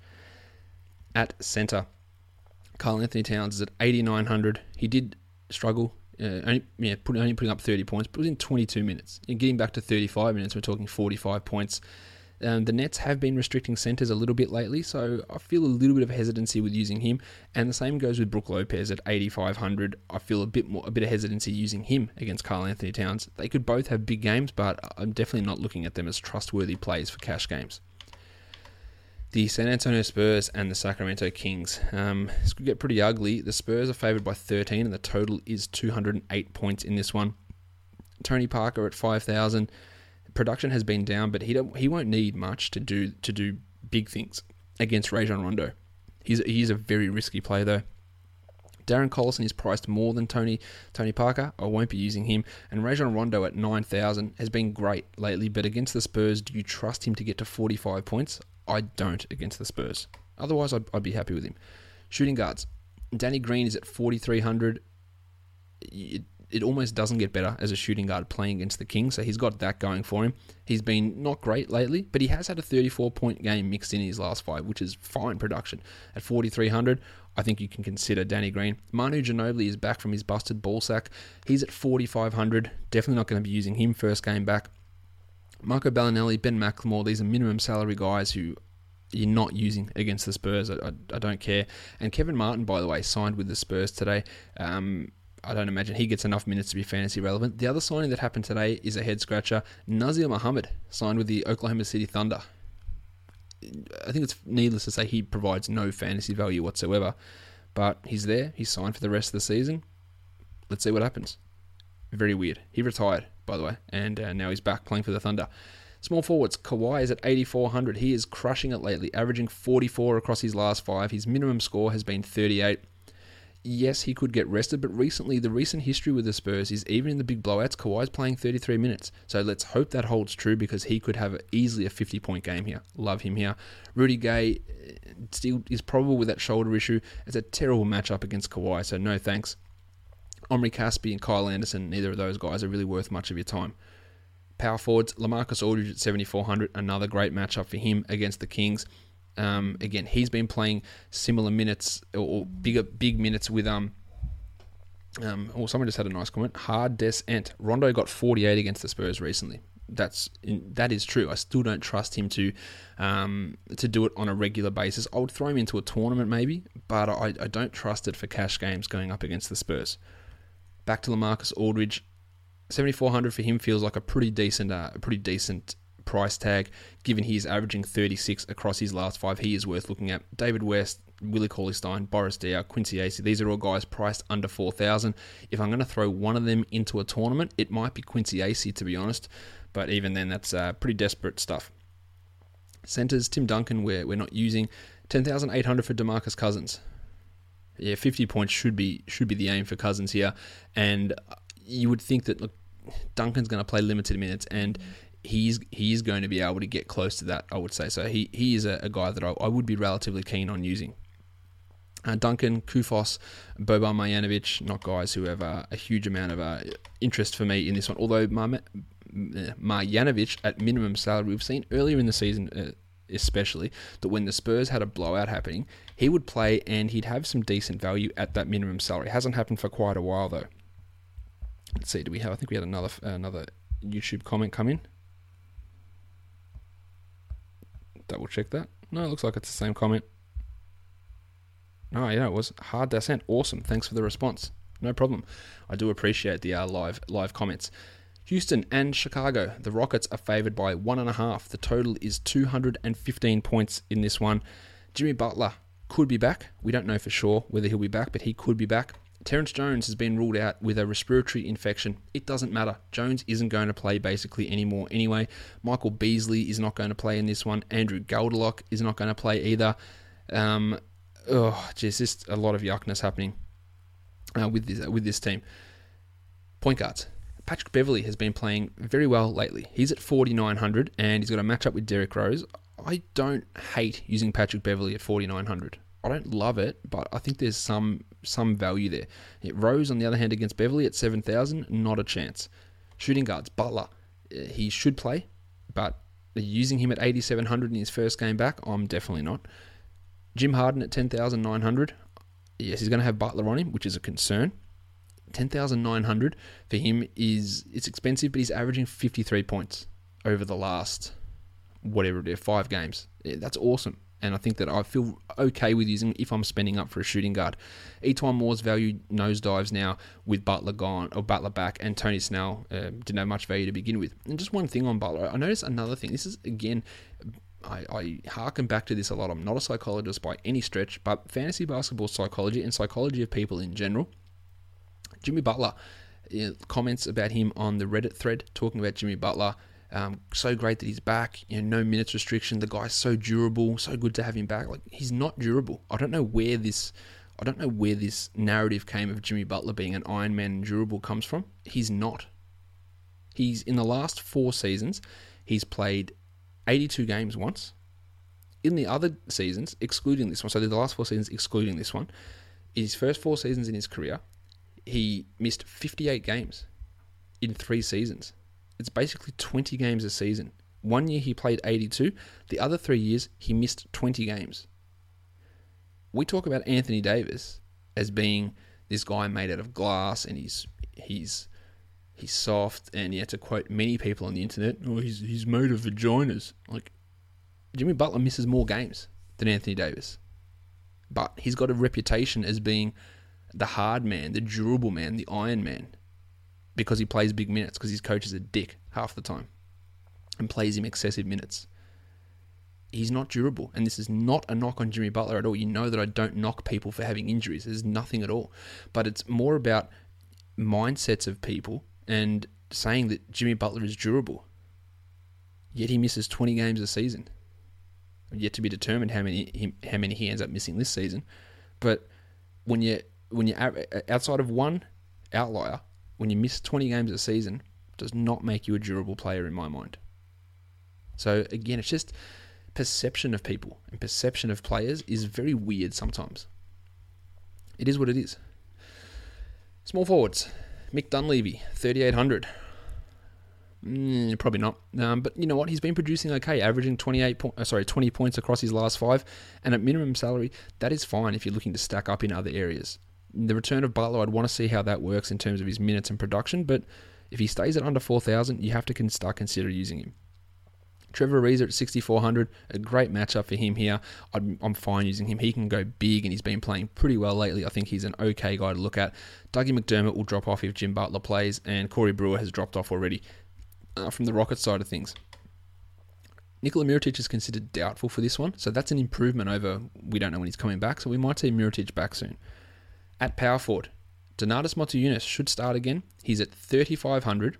At centre, Karl Anthony Towns is at eighty-nine hundred. He did struggle, uh, only, yeah, put, only putting up thirty points, but it was in twenty-two minutes. And getting back to thirty-five minutes, we're talking forty-five points. Um, the Nets have been restricting centres a little bit lately, so I feel a little bit of hesitancy with using him. And the same goes with Brook Lopez at eighty-five hundred. I feel a bit more, a bit of hesitancy using him against Karl Anthony Towns. They could both have big games, but I'm definitely not looking at them as trustworthy plays for cash games. The San Antonio Spurs and the Sacramento Kings. Um, this could get pretty ugly. The Spurs are favoured by thirteen, and the total is two hundred eight points in this one. Tony Parker at five thousand. Production has been down, but he don't, he won't need much to do to do big things against Rajon Rondo. He's he's a very risky play though. Darren Collison is priced more than Tony Tony Parker. I won't be using him. And Rajon Rondo at nine thousand has been great lately, but against the Spurs, do you trust him to get to forty-five points? I don't against the Spurs. Otherwise, I'd, I'd be happy with him. Shooting guards. Danny Green is at forty-three hundred. It, it almost doesn't get better as a shooting guard playing against the Kings, so he's got that going for him. He's been not great lately, but he has had a thirty-four point game mixed in his last five, which is fine production. At forty-three hundred, I think you can consider Danny Green. Manu Ginobili is back from his busted ball sack. He's at forty-five hundred. Definitely not going to be using him first game back. Marco Bellinelli, Ben McLemore, these are minimum salary guys who you're not using against the Spurs. I, I, I don't care. And Kevin Martin, by the way, signed with the Spurs today. Um... I don't imagine he gets enough minutes to be fantasy relevant. The other signing that happened today is a head scratcher. Nazir Muhammad signed with the Oklahoma City Thunder. I think it's needless to say he provides no fantasy value whatsoever, but he's there. He's signed for the rest of the season. Let's see what happens. Very weird. He retired, by the way, and uh, now he's back playing for the Thunder. Small forwards, Kawhi is at eighty-four hundred. He is crushing it lately, averaging forty-four across his last five. His minimum score has been thirty-eight. Yes, he could get rested, but recently, the recent history with the Spurs is even in the big blowouts, Kawhi's playing thirty-three minutes. So let's hope that holds true because he could have easily a fifty-point game here. Love him here. Rudy Gay still is probable with that shoulder issue. It's a terrible matchup against Kawhi, so no thanks. Omri Caspi and Kyle Anderson, neither of those guys are really worth much of your time. Power forwards, LaMarcus Aldridge at seventy-four hundred, another great matchup for him against the Kings. Um, again, he's been playing similar minutes or, or bigger big minutes with um. Um, oh, someone just had a nice comment. Hard Des Ent. Rondo got forty-eight against the Spurs recently. That's that is true. I still don't trust him to um, to do it on a regular basis. I would throw him into a tournament maybe, but I, I don't trust it for cash games going up against the Spurs. Back to LaMarcus Aldridge. seventy-four hundred for him feels like a pretty decent, uh, pretty decent price tag, given he is averaging thirty-six across his last five. He is worth looking at. David West, Willie Cauley-Stein, Boris Diaw, Quincy Acey, these are all guys priced under four thousand. If I'm going to throw one of them into a tournament, it might be Quincy Acey, to be honest, but even then, that's uh, pretty desperate stuff. Centers, Tim Duncan, we're, we're not using. ten thousand eight hundred for DeMarcus Cousins. Yeah, fifty points should be should be the aim for Cousins here, and you would think that, look, Duncan's going to play limited minutes, and he's he's going to be able to get close to that, I would say. So he, he is a, a guy that I, I would be relatively keen on using. Uh, Duncan, Kufos, Boban Marjanovic, not guys who have uh, a huge amount of uh, interest for me in this one. Although Mar- Marjanovic at minimum salary, we've seen earlier in the season, uh, especially, that when the Spurs had a blowout happening, he would play and he'd have some decent value at that minimum salary. It hasn't happened for quite a while though. Let's see, do we have? I think we had another another YouTube comment come in. Double check that. No, it looks like it's the same comment. No, yeah, it was Hard Descent. Awesome. Thanks for the response. No problem. I do appreciate the uh, live live comments. Houston and Chicago. The Rockets are favored by one and a half. The total is two hundred fifteen points in this one. Jimmy Butler could be back. We don't know for sure whether he'll be back, but he could be back. Terrence Jones has been ruled out with a respiratory infection. It doesn't matter. Jones isn't going to play basically anymore anyway. Michael Beasley is not going to play in this one. Andrew Gelderlock is not going to play either. Um, oh, geez, just a lot of yuckness happening uh, with this with this team. Point guards. Patrick Beverley has been playing very well lately. He's at forty-nine hundred and he's got a matchup with Derrick Rose. I don't hate using Patrick Beverley at forty-nine hundred. I don't love it, but I think there's some some value there. Rose, on the other hand, against Beverley at seven thousand, not a chance. Shooting guards, Butler, he should play, but using him at eighty-seven hundred in his first game back, I'm definitely not. Jim Harden at ten thousand nine hundred, yes, he's going to have Butler on him, which is a concern. ten thousand nine hundred for him is, it's expensive, but he's averaging fifty-three points over the last, whatever it is, five games. Yeah, that's awesome. And I think that I feel okay with using if I'm spending up for a shooting guard. Etuan Moore's value nosedives now with Butler gone, or Butler back, and Tony Snell uh, didn't have much value to begin with. And just one thing on Butler, I noticed another thing. This is, again, I, I harken back to this a lot. I'm not a psychologist by any stretch, but fantasy basketball psychology and psychology of people in general. Jimmy Butler, uh, comments about him on the Reddit thread talking about Jimmy Butler. Um, so great that he's back. You know, no minutes restriction. The guy's so durable. So good to have him back. Like, he's not durable. I don't know where this, I don't know where this narrative came of Jimmy Butler being an Iron Man and durable comes from. He's not. He's in the last four seasons, he's played eighty-two games once. In the other seasons, excluding this one, so the last four seasons excluding this one, in his first four seasons in his career, he missed fifty-eight games in three seasons. It's basically twenty games a season. One year he played eighty-two. The other three years he missed twenty games. We talk about Anthony Davis as being this guy made out of glass, and he's he's he's soft, and yeah, to quote many people on the internet, oh, he's he's made of vaginas. Like, Jimmy Butler misses more games than Anthony Davis, but he's got a reputation as being the hard man, the durable man, the Iron Man, because he plays big minutes, because his coach is a dick half the time and plays him excessive minutes. He's not durable, and this is not a knock on Jimmy Butler at all. You know that I don't knock people for having injuries. There's nothing at all. But it's more about mindsets of people and saying that Jimmy Butler is durable. Yet he misses twenty games a season. Yet to be determined how many he, how many he ends up missing this season. But when you when you outside of one outlier, when you miss twenty games a season, does not make you a durable player in my mind. So again, it's just perception of people and perception of players is very weird sometimes. It is what it is. Small forwards, Mick Dunleavy, thirty-eight hundred. Mm, probably not. Um, but you know what? He's been producing okay, averaging twenty-eight po- uh, sorry, twenty points across his last five. And at minimum salary, that is fine if you're looking to stack up in other areas. The return of Butler, I'd want to see how that works in terms of his minutes and production. But if he stays at under four thousand, you have to con- start consider using him. Trevor Ariza at sixty-four hundred, a great matchup for him here. I'm, I'm fine using him. He can go big, and he's been playing pretty well lately. I think he's an okay guy to look at. Dougie McDermott will drop off if Jim Butler plays, and Corey Brewer has dropped off already uh, from the Rockets side of things. Nikola Mirotic is considered doubtful for this one, so that's an improvement over we don't know when he's coming back, so we might see Mirotic back soon. At power forward, Donatas Motiejunas should start again. He's at thirty-five hundred.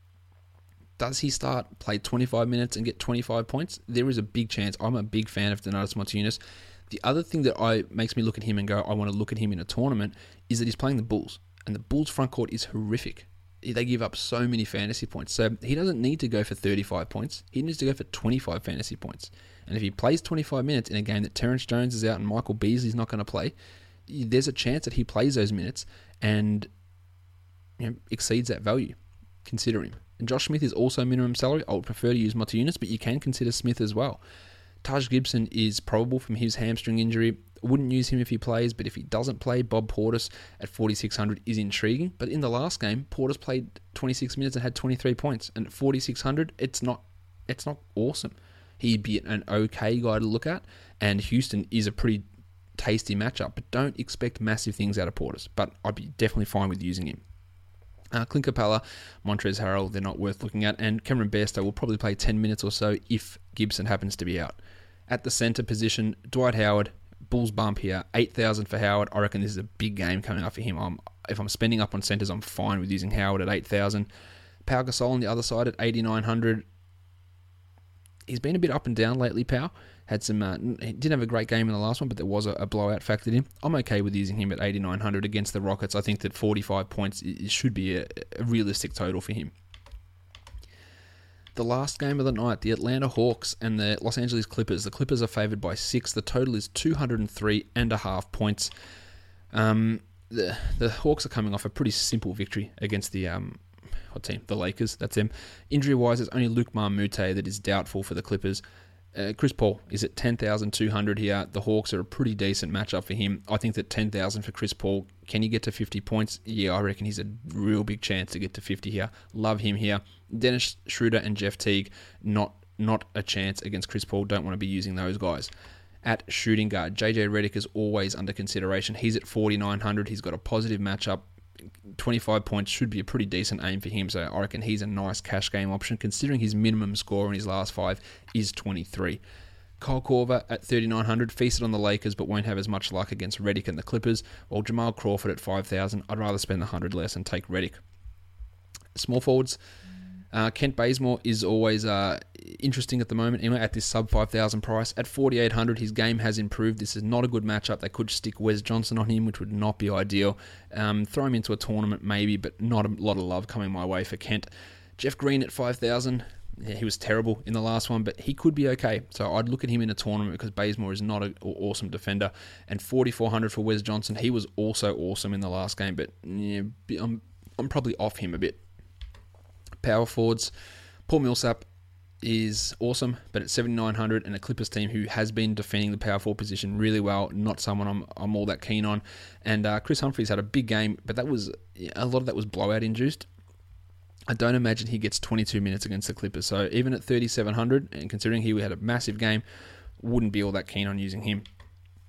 Does he start, play twenty-five minutes and get twenty-five points? There is a big chance. I'm a big fan of Donatas Motiejunas. The other thing that I makes me look at him and go, I want to look at him in a tournament, is that he's playing the Bulls. And the Bulls' front court is horrific. They give up so many fantasy points. So he doesn't need to go for thirty-five points. He needs to go for twenty-five fantasy points. And if he plays twenty-five minutes in a game that Terrence Jones is out and Michael Beasley's not going to play, there's a chance that he plays those minutes and you know, exceeds that value. Consider him. And Josh Smith is also minimum salary. I would prefer to use Motiejunas, but you can consider Smith as well. Taj Gibson is probable from his hamstring injury. I wouldn't use him if he plays, but if he doesn't play, Bob Portis at forty-six hundred is intriguing. But in the last game, Portis played twenty-six minutes and had twenty-three points. And at forty-six hundred, it's not it's not awesome. He'd be an okay guy to look at, and Houston is a pretty tasty matchup, but don't expect massive things out of Portis. But I'd be definitely fine with using him. Uh, Clint Capella, Montrezl Harrell, they're not worth looking at, and Cameron Bairstow will probably play ten minutes or so if Gibson happens to be out. At the center position, Dwight Howard, Bulls bump here, eight thousand for Howard. I reckon this is a big game coming up for him. I'm, if I'm spending up on centers, I'm fine with using Howard at eight thousand. Pau Gasol on the other side at eighty-nine hundred. He's been a bit up and down lately, Pau. Had some, uh, he didn't have a great game in the last one, but there was a, a blowout factored in. I'm okay with using him at eighty-nine hundred against the Rockets. I think that forty-five points should be a, a realistic total for him. The last game of the night, the Atlanta Hawks and the Los Angeles Clippers. The Clippers are favored by six. The total is two hundred three and a half points. Um, the the Hawks are coming off a pretty simple victory against the um, what team? The Lakers. That's them. Injury-wise, there's only Luke Marmute that is doubtful for the Clippers. Uh, Chris Paul is at ten thousand two hundred here. The Hawks are a pretty decent matchup for him. I think that ten thousand for Chris Paul. Can he get to fifty points? Yeah, I reckon he's a real big chance to get to fifty here. Love him here. Dennis Schroeder and Jeff Teague, not not a chance against Chris Paul. Don't want to be using those guys. At shooting guard, J J Redick is always under consideration. He's at forty-nine hundred. He's got a positive matchup. twenty-five points should be a pretty decent aim for him, so I reckon he's a nice cash game option, considering his minimum score in his last five is twenty-three. Kyle Korver at thirty-nine hundred, feasted on the Lakers, but won't have as much luck against Redick and the Clippers, while Jamal Crawford at five thousand. I'd rather spend the one hundred less and take Redick. Small forwards, uh, Kent Bazemore is always uh, interesting at the moment, anyway, at this sub five thousand price. At forty-eight hundred, his game has improved. This is not a good matchup. They could stick Wes Johnson on him, which would not be ideal. Um, throw him into a tournament maybe, but not a lot of love coming my way for Kent. Jeff Green at five thousand. Yeah, he was terrible in the last one, but he could be okay. So I'd look at him in a tournament because Bazemore is not an awesome defender. And forty-four hundred for Wes Johnson. He was also awesome in the last game, but yeah, I'm, I'm probably off him a bit. Power forwards, Paul Millsap is awesome, but at seventy-nine hundred, and a Clippers team who has been defending the power forward position really well, not someone I'm I'm all that keen on. And uh, Chris Humphries had a big game, but that was a lot of that was blowout induced. I don't imagine he gets twenty-two minutes against the Clippers, so even at thirty-seven hundred, and considering he had a massive game, wouldn't be all that keen on using him.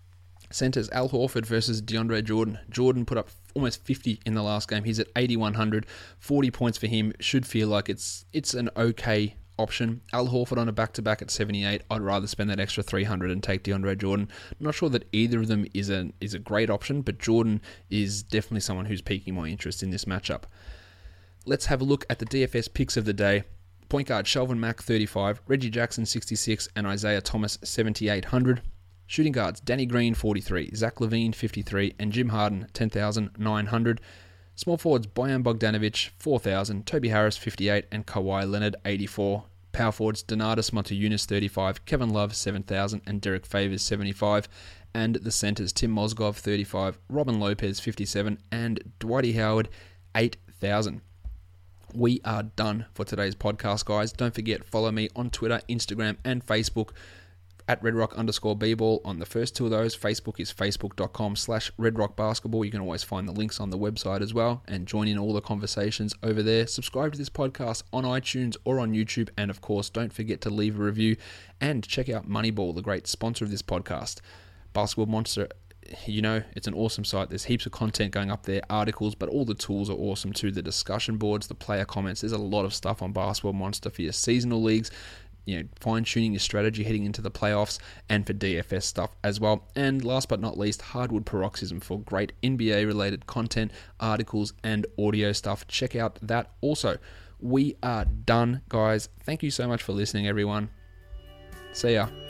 Centers, Al Horford versus DeAndre Jordan. Jordan put up almost fifty in the last game. He's at eighty-one hundred. forty points for him. Should feel like it's it's an okay option. Al Horford on a back-to-back at seventy-eight. I'd rather spend that extra three hundred and take DeAndre Jordan. I'm not sure that either of them is a, is a great option, but Jordan is definitely someone who's piquing my interest in this matchup. Let's have a look at the D F S picks of the day. Point guard, Shelvin Mack, thirty-five. Reggie Jackson, sixty-six. And Isaiah Thomas, seventy-eight hundred. Shooting guards, Danny Green, forty-three, Zach LaVine, fifty-three, and Jim Harden, ten thousand nine hundred. Small forwards, Bojan Bogdanovic, four thousand, Toby Harris, fifty-eight, and Kawhi Leonard, eighty-four. Power forwards, Donatas Monteunis, thirty-five, Kevin Love, seven thousand, and Derek Favors, seventy-five. And the centers, Tim Mozgov, thirty-five, Robin Lopez, fifty-seven, and Dwighty Howard, eight thousand. We are done for today's podcast, guys. Don't forget, follow me on Twitter, Instagram, and Facebook at redrock underscore bball. On the first two of those, Facebook is facebook.com slash redrockbasketball. You can always find the links on the website as well and join in all the conversations over there. Subscribe to this podcast on iTunes or on YouTube. And of course, don't forget to leave a review and check out Moneyball, the great sponsor of this podcast. Basketball Monster, you know, it's an awesome site. There's heaps of content going up there, articles, but all the tools are awesome too. The discussion boards, the player comments. There's a lot of stuff on Basketball Monster for your seasonal leagues, you know, fine-tuning your strategy heading into the playoffs, and for D F S stuff as well. And last but not least, Hardwood Paroxysm for great N B A-related content, articles, and audio stuff. Check out that also. We are done, guys. Thank you so much for listening, everyone. See ya.